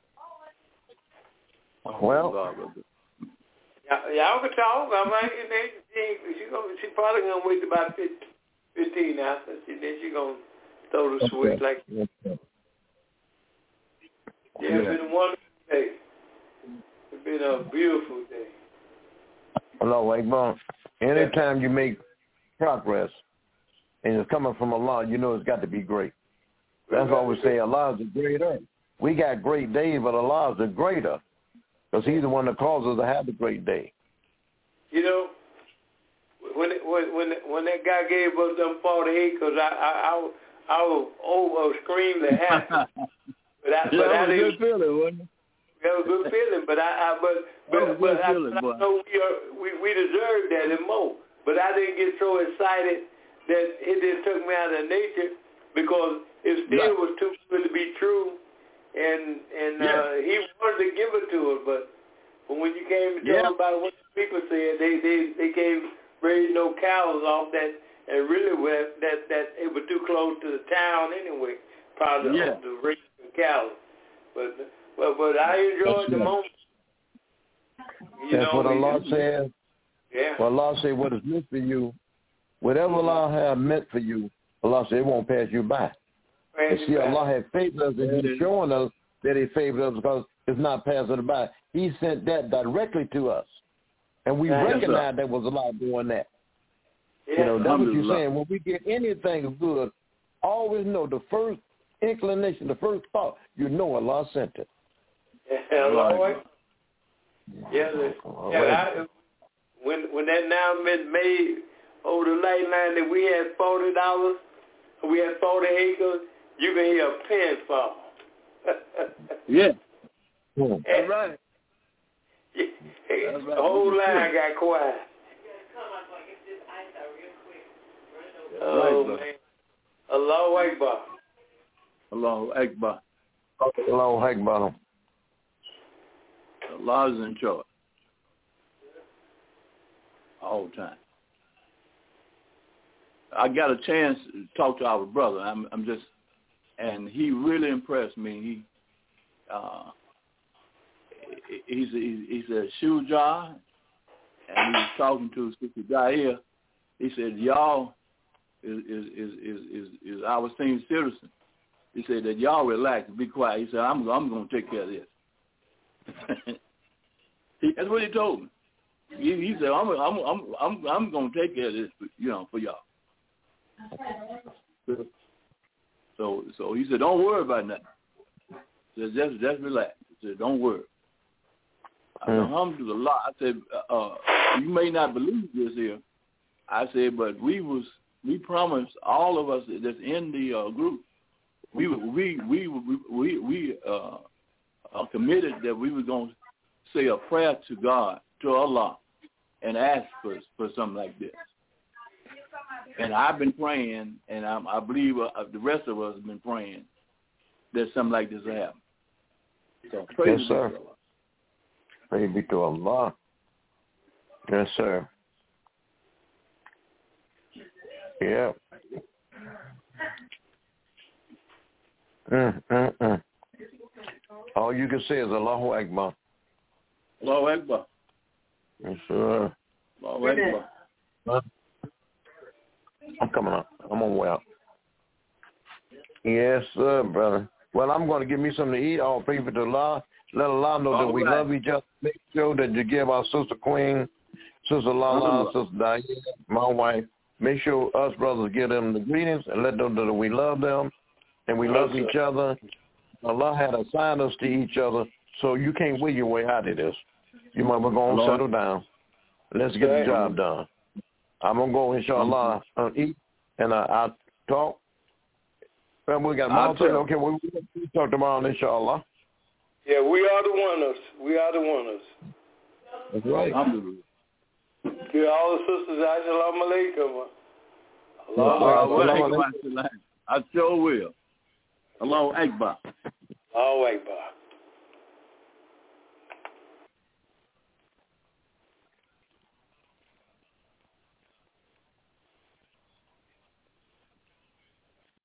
Well. Y'all can talk. I mean, she probably going to wait about 15 hours. Then she going to throw the switch like. Yes, yeah, it's been a wonderful day. It's been a beautiful day. Hello, Akbar. Anytime you make progress and it's coming from Allah, it's got to be great. That's why we say Allah is the greater. We got great days, but Allah is the greater. Because he's the one that calls us to have a great day. When that guy gave us them 40 acres, I was extremely happy. That was a good feeling, wasn't it? That was a good feeling, but I know we deserved that and more. But I didn't get so excited that it just took me out of nature, because it still was too good to be true. And he wanted to give it to us, but when you came to tell about what the people said, they gave raised no cows off that, and really that it was too close to the town anyway, probably the raising cows. But I enjoyed the moment. That's what Allah said. Yeah. Well, Allah said, what is meant for you, whatever Allah has meant for you, Allah said it won't pass you by. And see, Allah had favored us, and He's showing us that He favored us because it's not passing by. He sent that directly to us, and we recognize there was Allah doing that. Yeah. That's what you're saying. When we get anything good, always know the first inclination, the first thought, Allah sent it. When that announcement made over the late line that we had $40, we had 40 acres, you can hear a pin fall. That's right. The whole line got quiet. Oh, man. Allahu Akbar. Allahu Akbar. Allahu Akbar. Allah's in charge. All the time. I got a chance to talk to our brother. And he really impressed me. He's a shoe jar, and he was talking to Sister Dahir. He said, y'all is our senior citizen. He said that y'all relax and be quiet. He said, I'm going to take care of this. That's what he told me. He said, I'm going to take care of this, for y'all. So he said, don't worry about nothing. He said, just relax. He said, don't worry. I said, alhamdulillah. I said, you may not believe this here. I said, but we promised all of us that's in the group. We are committed that we were going to say a prayer to God, to Allah, and ask for something like this. And I've been praying, and I believe the rest of us have been praying that something like this will happen. So praise yes, sir. Praise be to Allah. Yes, sir. Yeah. All you can say is Allahu Akbar. Allahu Akbar. Yes, sir. Allahu Akbar. I'm coming up. I'm on well. Yes, sir, brother. Well, I'm going to give me something to eat. All praise to Allah. Let Allah know that we love each other. Make sure that you give our sister Queen, Sister Lala, Sister Diane, my wife. Make sure us brothers give them the greetings and let them know that we love them and we love each other. Allah had assigned us to each other, so you can't wait your way out of this. You might go and settle down. Let's get the job done. I'm going to go, inshallah, and eat, and I'll talk. Well, we got Mountain. Okay, we'll talk tomorrow, inshallah. Yeah, we are the ones. We are the ones. That's right. To all the sisters, assalamu alaikum. Allah, I sure will. Allahu Akbar. Allahu Akbar.